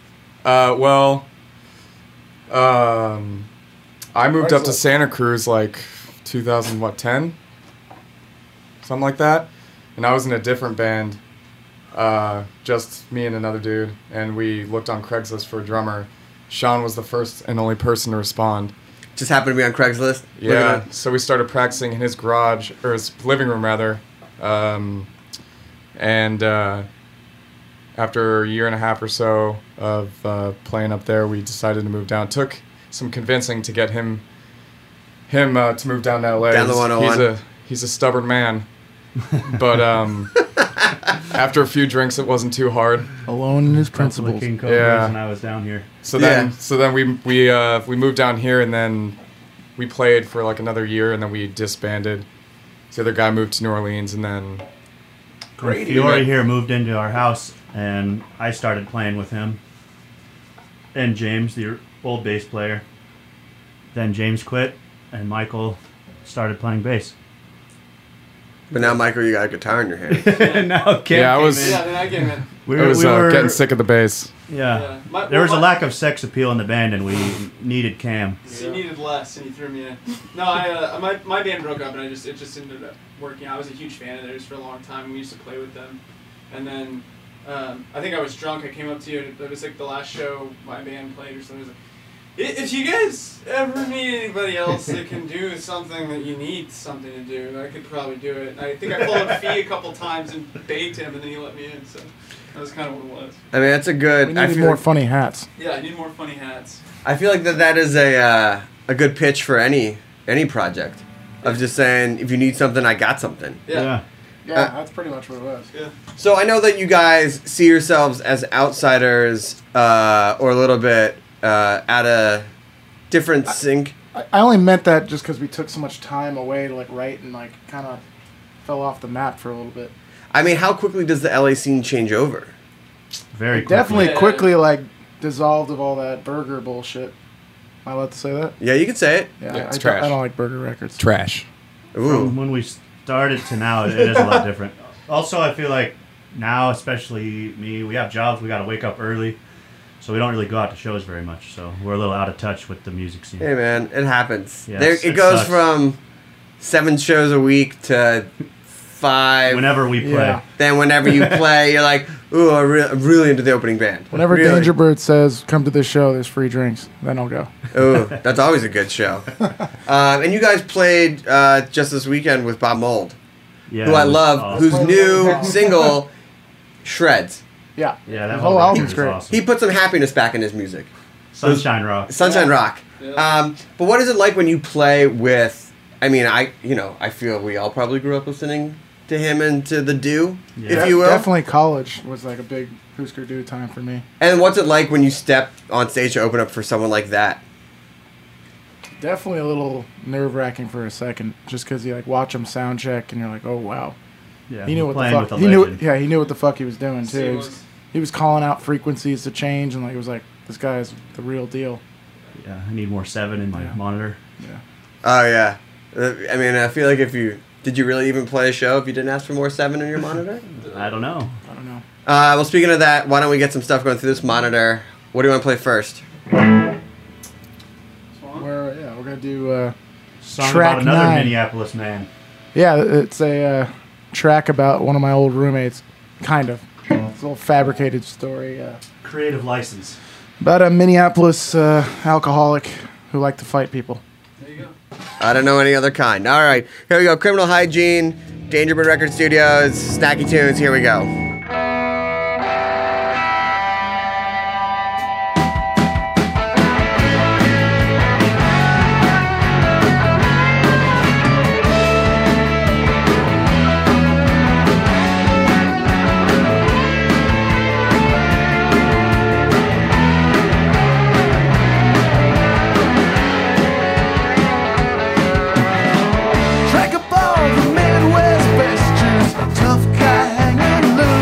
I moved up to Santa Cruz like 2010? Something like that. And I was in a different band, just me and another dude, and we looked on Craigslist for a drummer. Sean was the first and only person to respond. Just happened to be on Craigslist? Yeah, so we started practicing in his garage, or his living room rather. After a year and a half or so of playing up there, we decided to move down. Took some convincing to get him to move down to LA. Down the 101. He's a stubborn man. But after a few drinks, it wasn't too hard. Alone in his principles. King Cobras when I was down here. So then we moved down here, and then we played for like another year, and then we disbanded. The other guy moved to New Orleans, and then Fiore here moved into our house, and I started playing with him. And James, the old bass player. Then James quit, and Michael started playing bass. But now, Michael, you got a guitar in your hand. Now Cam I came was. in. Yeah, then I came in. We I was were getting sick of the bass. Yeah. There was a lack of sex appeal in the band, and we needed Cam. So you needed less, and you threw me in. No, my band broke up, and it just ended up working. I was a huge fan of theirs for a long time. We used to play with them, and then I think I was drunk. I came up to you, and it was like the last show my band played or something. I was like, If you guys ever meet anybody else that can do something that you need something to do, I could probably do it. I think I followed Fee a couple times and begged him, and then he let me in. So that was kind of what it was. I mean, that's a good. We need more funny hats. Yeah, I need more funny hats. I feel like that is a good pitch for any project, of just saying, if you need something, I got something. Yeah. Yeah, that's pretty much what it was. Yeah. So I know that you guys see yourselves as outsiders, or a little bit at a different sync. I only meant that just because we took so much time away to like write and like kind of fell off the map for a little bit. I mean, how quickly does the LA scene change over? Very It definitely quickly like dissolved of all that burger bullshit. Am I allowed to say that? Yeah, you can say it. Yeah, Yeah, it's I trash. don't like burger records. Trash. From when we started to now, it is a lot different. Also, I feel like now, especially me, we have jobs, we got to wake up early, so we don't really go out to shows very much. So we're a little out of touch with the music scene. Hey man, it happens. Yeah, It goes sucks. from 7 shows a week to 5. Whenever we play. Yeah. Then whenever you play, you're like, ooh, I'm really into the opening band. Whenever Really. Danger Bird says, "Come to this show, there's free drinks," then I'll go. Ooh, that's always a good show. And you guys played just this weekend with Bob Mould, Yeah, who I it was love, awesome. whose new single, Shreds. Yeah. Yeah, The that whole whole album's record's great. awesome. He put some happiness back in his music. Sunshine Rock. Sunshine Rock. Yeah. But what is it like when you play with? I mean, I feel we all probably grew up listening to him and to the Do, if you will. Definitely college was like a big Husker Du time for me. And what's it like when you step on stage to open up for someone like that? Definitely a little nerve-wracking for a second, just because you like watch him sound check and you're like, oh wow, Yeah, he knew what the playing fuck with a he knew. legend. Yeah, he knew what the fuck he was doing too. He was, Seamless. he was calling out frequencies to change, and like it was like, this guy is the real deal. Yeah, I need more 7 in my monitor. Yeah. Oh yeah. I mean, I feel like did you really even play a show if you didn't ask for more 7 in your monitor? I don't know. I don't know. Well, speaking of that, why don't we get some stuff going through this monitor? What do you want to play first? We're gonna do Song track about another 9. Minneapolis man. Yeah, it's a track about one of my old roommates, kind of. It's a little fabricated story. Creative license. About a Minneapolis alcoholic who liked to fight people. There you go. I don't know any other kind. All right, here we go. Criminal Hygiene, Danger Bird Record Studios, Snacky Tunes. Here we go. Track up all the Midwest vestures, tough guy hanging loose.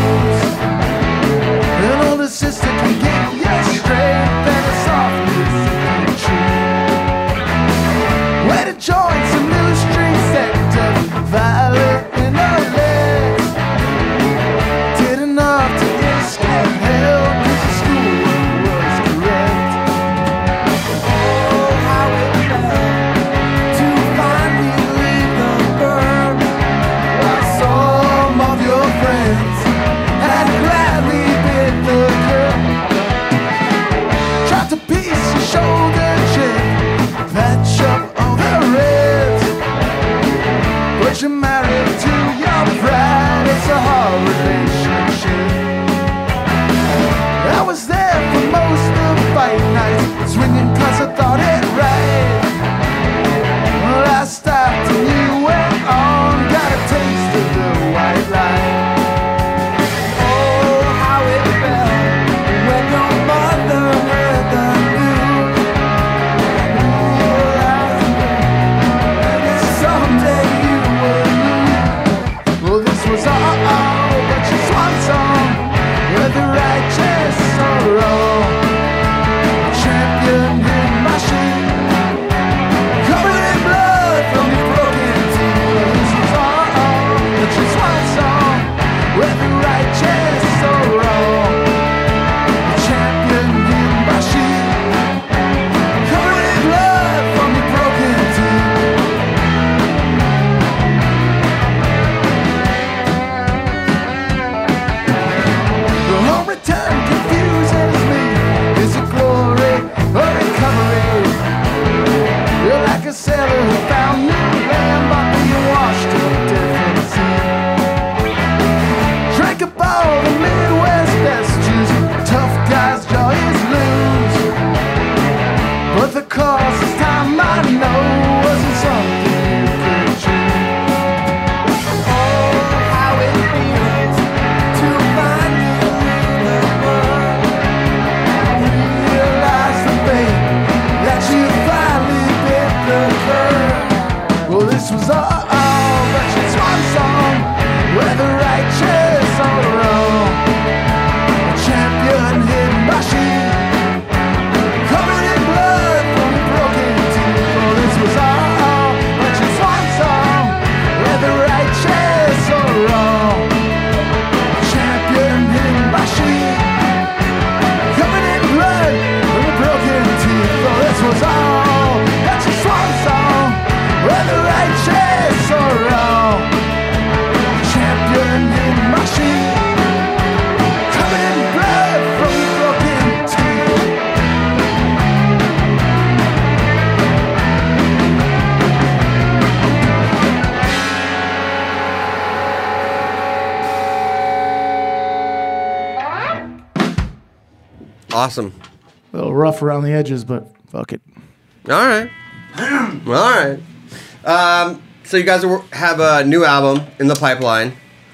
Awesome. A little rough around the edges, but fuck it. All right. All right. So you guys have a new album in the pipeline.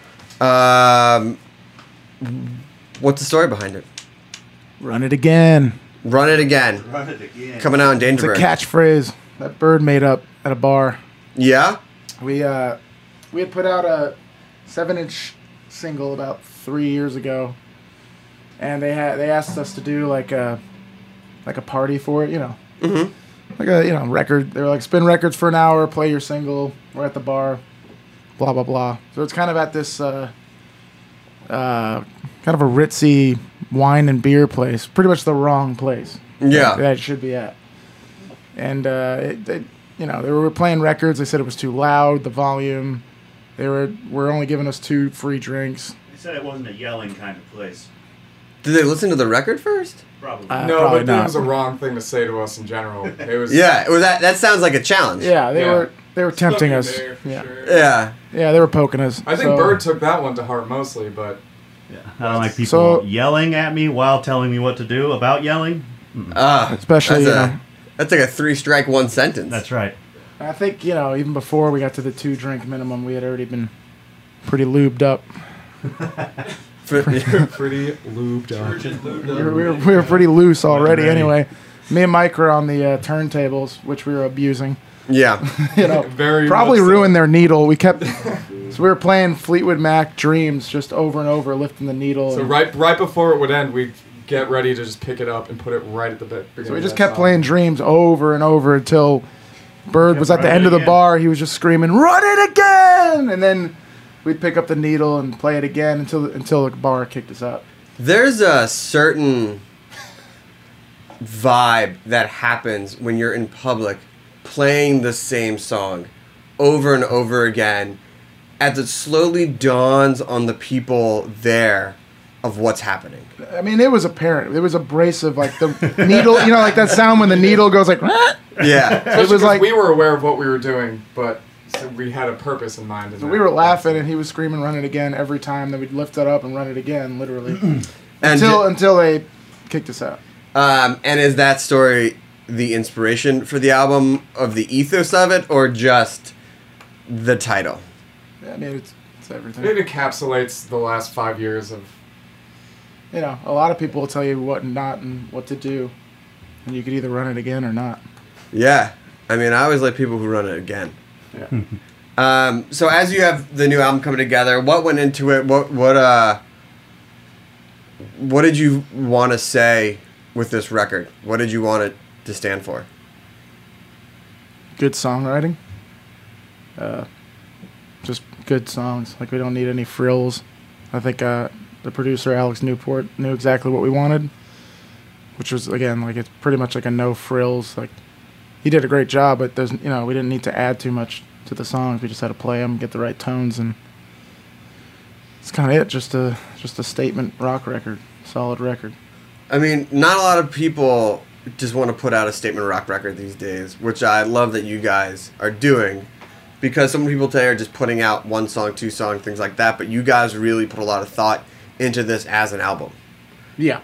What's the story behind it? Run it again. Run it again. Run it again. Coming out in It's a Dangerberg. catchphrase that Bird made up at a bar. Yeah? We had put out a 7-inch single about 3 years ago, and they asked us to do like a party for it, Mm-hmm. like a record. They were like, spin records for an hour, play your single. We're at the bar, blah blah blah. So it's kind of at this kind of a ritzy wine and beer place, pretty much the wrong place. Yeah. that it should be at. And they were playing records. They said it was too loud, the volume. They were only giving us 2 free drinks. They said it wasn't a yelling kind of place. Did they listen to the record first? Probably. No, probably but not. it was a wrong thing to say to us in general. It was. Yeah, it was that sounds like a challenge. Yeah, they were tempting us. There for sure. Yeah. Yeah, they were poking us. I think Bird took that one to heart mostly, but I don't like people yelling at me while telling me what to do about yelling. Especially, that's like a 3-strike 1 sentence. That's right. I think, even before we got to the 2-drink minimum, we had already been pretty lubed up. pretty lubed up. We were pretty loose already anyway. Me and Mike were on the turntables, which we were abusing. Yeah. Very probably much so. ruined their needle. We kept... So we were playing Fleetwood Mac Dreams just over and over, lifting the needle. So right before it would end, we'd get ready to just pick it up and put it right at the beginning. So we just kept playing Dreams over and over until Bird was at the end of the bar. He was just screaming, "Run it again!" And then we'd pick up the needle and play it again until the bar kicked us out. There's a certain vibe that happens when you're in public playing the same song over and over again as it slowly dawns on the people there of what's happening. I mean, it was apparent. There was abrasive, like the needle, like that sound when the needle goes like, yeah. It was like we were aware of what we were doing, but we had a purpose in mind. So we were laughing, and he was screaming, "Run it again!" every time. Then we'd lift it up and run it again, literally, until they kicked us out. And is that story the inspiration for the album, of the ethos of it, or just the title? Yeah, I mean, it's everything. It encapsulates the last 5 years of. A lot of people will tell you what not and what to do, and you could either run it again or not. Yeah, I mean, I always like people who run it again. Yeah. So as you have the new album coming together, what went into it? What did you want to say with this record? What did you want it to stand for? Good songwriting. Just good songs. Like, we don't need any frills. I think the producer, Alex Newport, knew exactly what we wanted, which was, again, like, it's pretty much like a no frills. Like, he did a great job, but there's, we didn't need to add too much to the songs. We just had to play them, get the right tones, and it's kind of it. Just a statement rock record, solid record. I mean, not a lot of people just want to put out a statement rock record these days, which I love that you guys are doing, because some people today are just putting out 1 song, 2 songs, things like that, but you guys really put a lot of thought into this as an album. Yeah.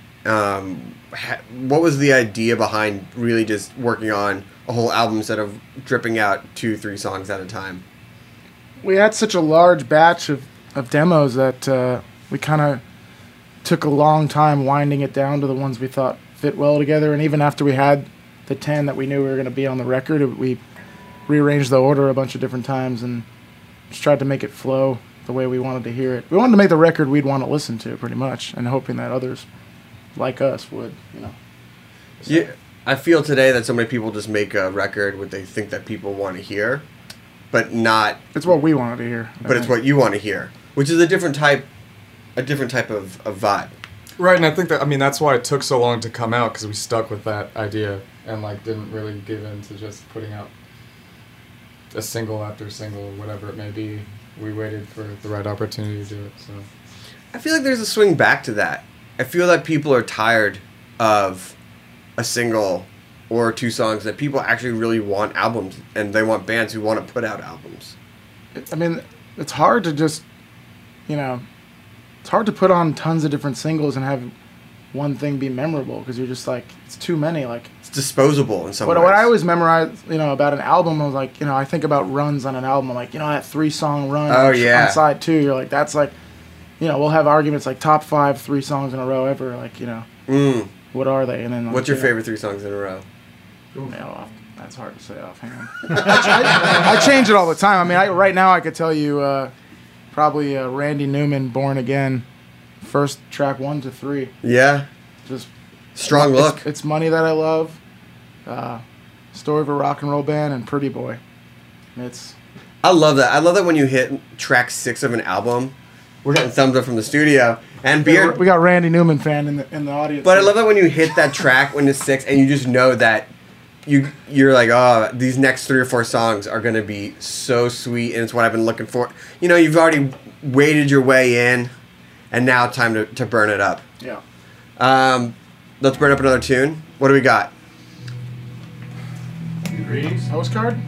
What was the idea behind really just working on a whole album instead of dripping out 2-3 songs at a time? We had such a large batch of demos that we kind of took a long time winding it down to the ones we thought fit well together. And even after we had the 10 that we knew we were going to be on the record, we rearranged the order a bunch of different times and just tried to make it flow the way we wanted to hear it. We wanted to make the record we'd want to listen to, pretty much, and hoping that others like us would, So. Yeah, I feel today that so many people just make a record what they think that people want to hear, but not. It's what we wanted to hear. But it's what you want to hear, which is a different type of vibe. Right, and I think that's why it took so long to come out, because we stuck with that idea and didn't really give in to just putting out a single after single, whatever it may be. We waited for the right opportunity to do it. So I feel like there's a swing back to that. I feel that people are tired of a single or 2 songs, that people actually really want albums, and they want bands who want to put out albums. I mean, it's hard to just, it's hard to put on tons of different singles and have one thing be memorable because you're just like, it's too many. Like, it's disposable in some what ways. I always memorize, about an album, I was like, I think about runs on an album. I'm like, that 3-song run on side 2. You're like, that's like, we'll have arguments like top 5 3 songs in a row ever. Like, what are they? And then like, what's your favorite 3 songs in a row? That's hard to say offhand. I change it all the time. I mean, right now I could tell you probably Randy Newman, Born Again, first track 1 to 3. Yeah. Just strong look. It's Money That I Love, Story of a Rock and Roll Band, and Pretty Boy. I love that. I love that when you hit track 6 of an album. We're getting thumbs up from the studio. And Beard. We got Randy Newman fan in the audience. But I love that when you hit that track when it's 6 and you just know that you're like, oh, these next 3 or 4 songs are going to be so sweet, and it's what I've been looking for. You've already waded your way in, and now time to burn it up. Yeah. Let's burn up another tune. What do we got? Greetings. Postcard?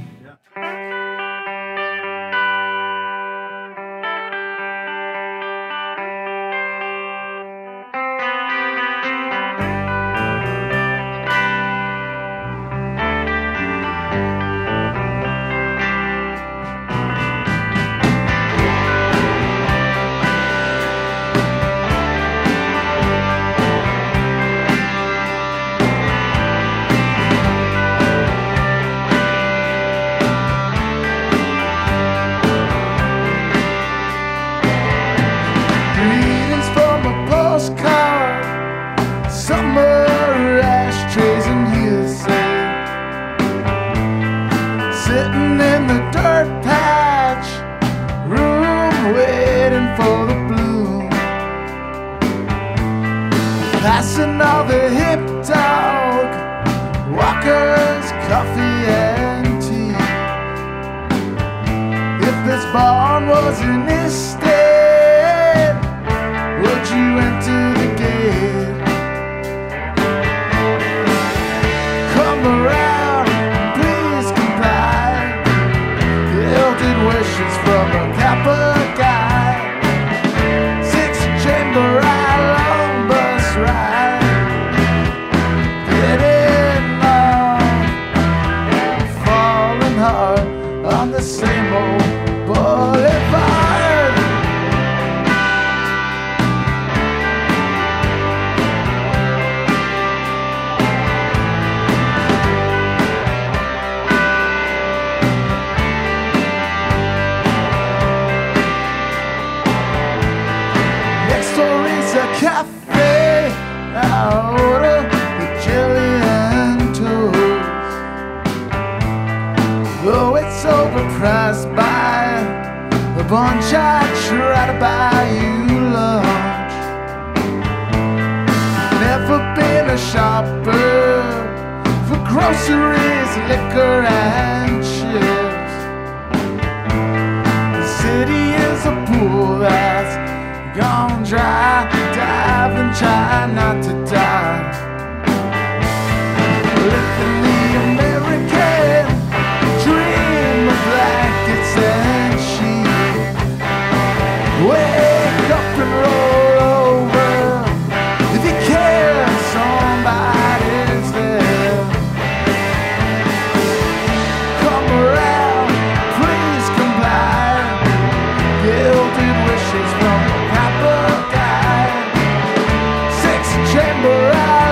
Passing all the hip dog walkers, coffee and tea. If this barn was an estate, would you enter the gate? Come around, please comply. Gilded wishes from a Kappa guy. 6-chamber ride, long bus ride. Getting long, falling hard on the same old boulevard. Next door is a cafe. I order the jelly and toast. Though it's overpriced by the bunch, I try to buy you lunch. Never been a shopper for groceries, liquor, and chips. The city is a pool that's gone dry. Dive and try not to die. Living the American dream of blankets and sheets. Wake up and roll over. If you care, somebody's there. Come around, please comply. Gilded wishes from a Kappa guy. 6-chamber ride.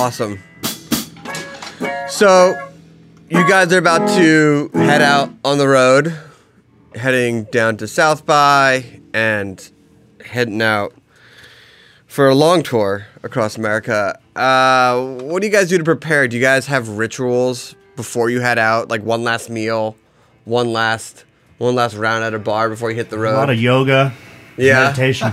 Awesome. So, you guys are about to head out on the road, heading down to South by and heading out for a long tour across America. What do you guys do to prepare? Do you guys have rituals before you head out? Like one last meal, one last round at a bar before you hit the road? A lot of yoga, meditation.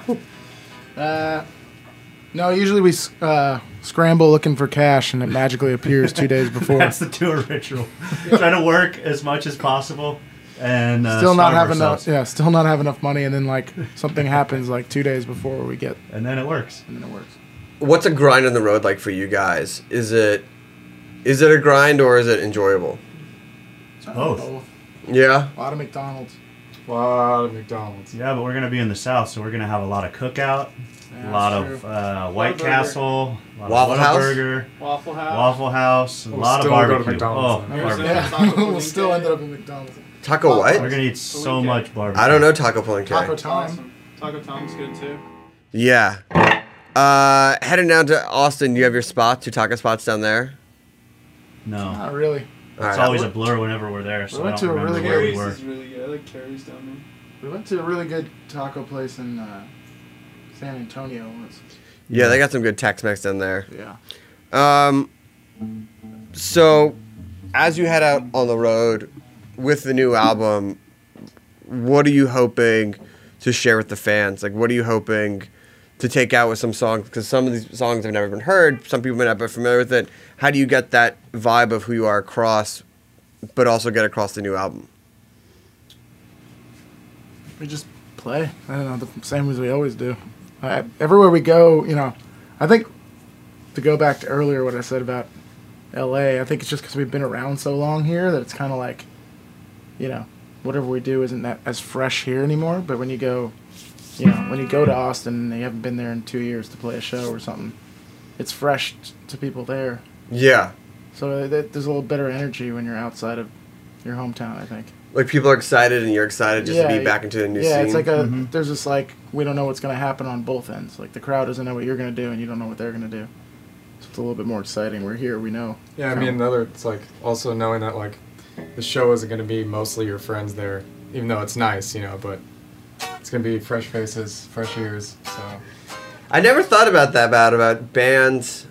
No, usually we scramble looking for cash and it magically appears 2 days before. That's the tour ritual. Try to work as much as possible and still not have enough. Yeah, still not have enough money, and then like something happens like 2 days before we get. And then it works. What's a grind on the road like for you guys? Is it a grind or is it enjoyable? Both. Yeah. A lot of McDonald's. Yeah, but we're going to be in the South, so we're going to have a lot of cookout, a lot of White Castle, a lot Waffle of House? Whataburger, Waffle House. Waffle House, a We'll lot of still go to barbecue. McDonald's. Barbecue. We'll still end up in McDonald's. Taco what? We're going to eat so much barbecue. I don't know Taco Palenque. Taco Tom. Awesome. Taco Tom's good too. Yeah. Heading down to Austin, do you have your spots, your taco spots down there? No. Not really. It's always a blur whenever we're there, so We went I don't to a remember really where we Carrie's were. is really good. I like Carrie's down there. We went to a really good taco place in San Antonio once. Yeah, they got some good Tex-Mex down there. Yeah. So, as you head out on the road with the new album, what are you hoping to share with the fans? Like, what are you hoping to take out with some songs? Because some of these songs have never been heard. Some people may not be familiar with it. How do you get that vibe of who you are across, but also get across the new album? We just play. I don't know, the same as we always do. Everywhere we go, you know, I think to go back to earlier what I said about LA, I think it's just because we've been around so long here that it's kind of like, you know, whatever we do isn't that as fresh here anymore. But when you go, you know, when you go to Austin and you haven't been there in 2 years to play a show or something, it's fresh to people there. Yeah. So there's a little better energy when you're outside of your hometown, I think. Like, people are excited and you're excited just to be back into a new scene? Yeah, it's like there's this like, we don't know what's going to happen on both ends. Like, the crowd doesn't know what you're going to do and you don't know what they're going to do. So it's a little bit more exciting. We're here, we know. Yeah, I mean, it's like also knowing that like the show isn't going to be mostly your friends there, even though it's nice, you know, but it's going to be fresh faces, fresh ears, so. I never thought about that, about bands,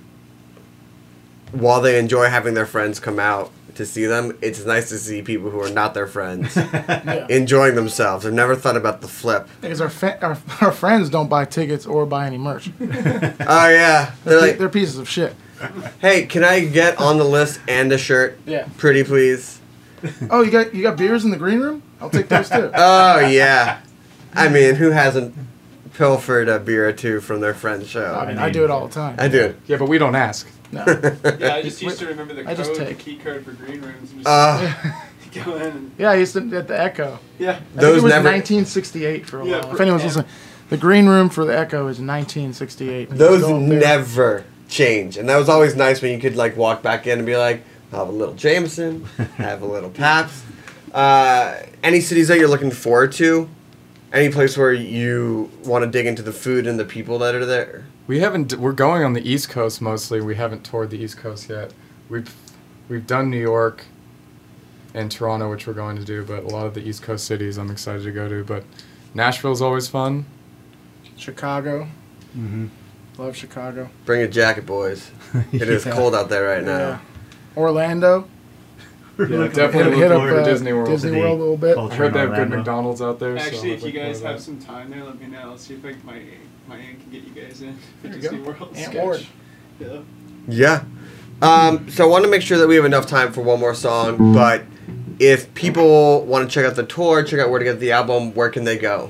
while they enjoy having their friends come out to see them, it's nice to see people who are not their friends enjoying themselves. I've never thought about the flip. Because our friends don't buy tickets or buy any merch. Oh, yeah. They're pieces of shit. Hey, can I get on the list and a shirt? Yeah. Pretty please. Oh, you got beers in the green room? I'll take those too. Oh, yeah. I mean, who hasn't pilfered a beer or two from their friend's show? I mean, I do it all the time. I do. Yeah, but we don't ask. No. Yeah, I just used to remember the code, the key code for green rooms. And just go in and... Yeah, I used to at the Echo. Yeah. I think it was 1968 for a while. If anyone's listening, the green room for the Echo is 1968. Those never change. And that was always nice when you could like walk back in and be like, I'll have a little Jameson, have a little Pabst. Any cities that you're looking forward to? Any place where you want to dig into the food and the people that are there? We're going on the East Coast mostly. We haven't toured the East Coast yet. We've done New York and Toronto, which we're going to do, but a lot of the East Coast cities I'm excited to go to. But Nashville's always fun. Chicago. Mm-hmm. Love Chicago. Bring a jacket, boys. It is cold out there right now. Yeah. Orlando. Yeah, definitely hit look up forward to Disney World. Disney World a little bit. I heard they have good McDonald's out there. Actually, so if you guys have some time there, let me know. I'll see if my aunt can get you guys in for Disney World. Aunt sketch. Ward. Yeah. Yeah. So I want to make sure that we have enough time for one more song, but if people want to check out the tour, check out where to get the album, where can they go?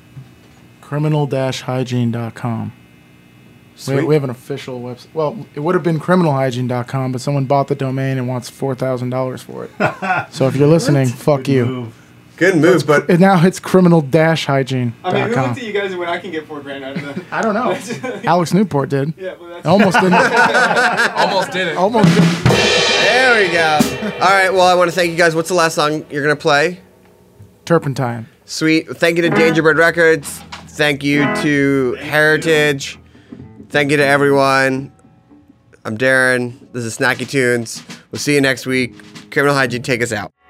criminal-hygiene.com. Sweet. We have an official website. Well, it would have been criminalhygiene.com, but someone bought the domain and wants $4,000 for it. So if you're listening, fuck you. Good move, but now it's criminal-hygiene.com. I mean, who looked at you guys when I can get $4,000 out of that? I don't know. Alex Newport did. Yeah, well, that's Almost didn't. Almost did it. Almost didn't. There we go. All right, well, I want to thank you guys. What's the last song you're going to play? Turpentine. Sweet. Thank you to Dangerbird Records. Thank you to Heritage. Thank you to everyone. I'm Darren. This is Snacky Tunes. We'll see you next week. Criminal Hygiene, take us out.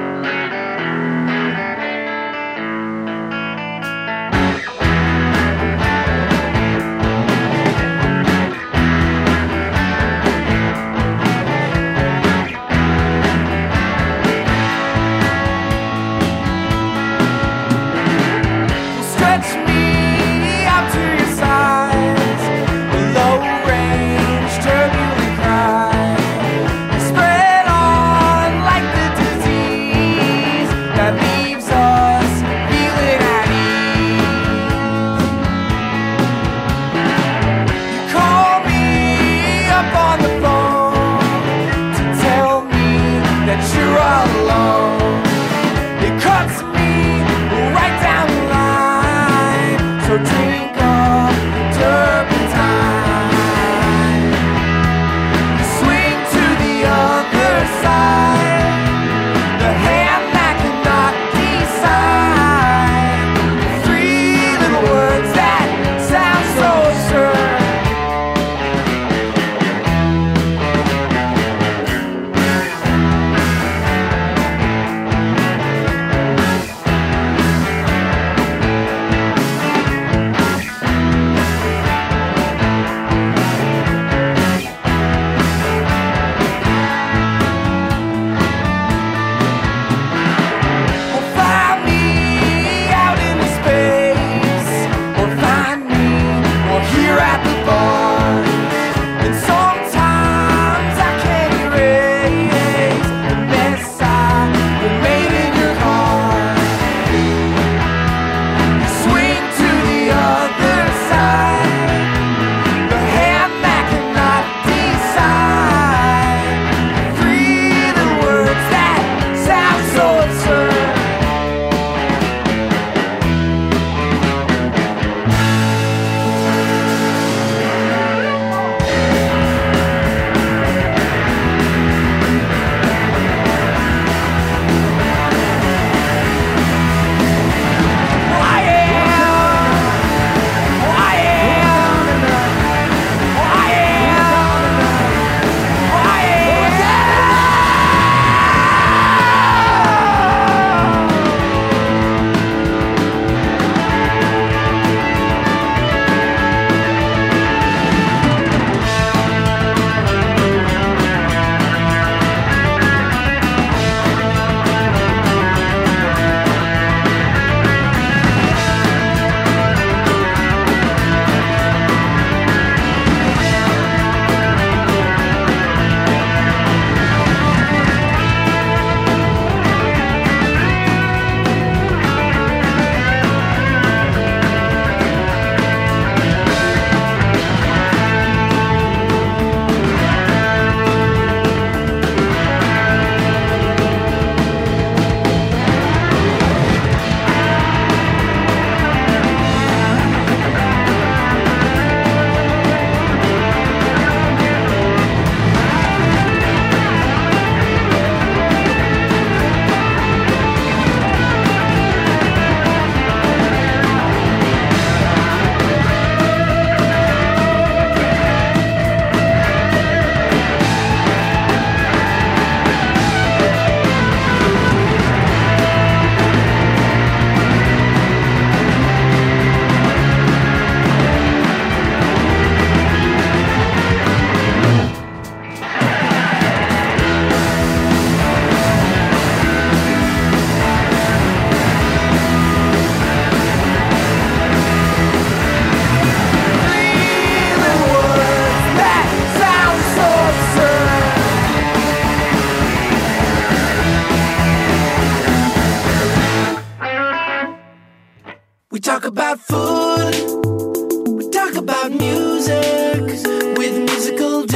talk about food, we talk about music with musical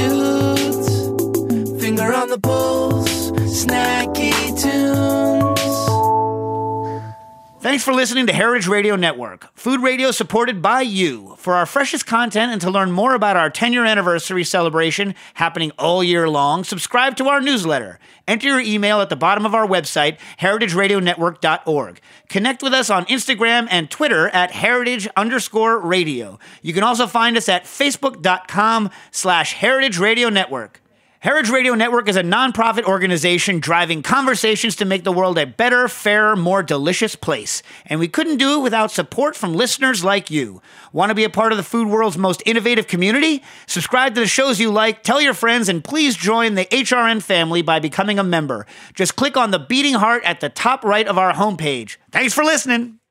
dudes. Finger on the pulse, snacky tunes. Thanks for listening to Heritage Radio Network, food radio supported by you. For our freshest content and to learn more about our 10-year anniversary celebration happening all year long, subscribe to our newsletter. Enter your email at the bottom of our website, heritageradionetwork.org. Connect with us on Instagram and Twitter at heritage_radio. You can also find us at facebook.com/Heritage Radio Network. Heritage Radio Network is a nonprofit organization driving conversations to make the world a better, fairer, more delicious place. And we couldn't do it without support from listeners like you. Want to be a part of the food world's most innovative community? Subscribe to the shows you like, tell your friends, and please join the HRN family by becoming a member. Just click on the beating heart at the top right of our homepage. Thanks for listening.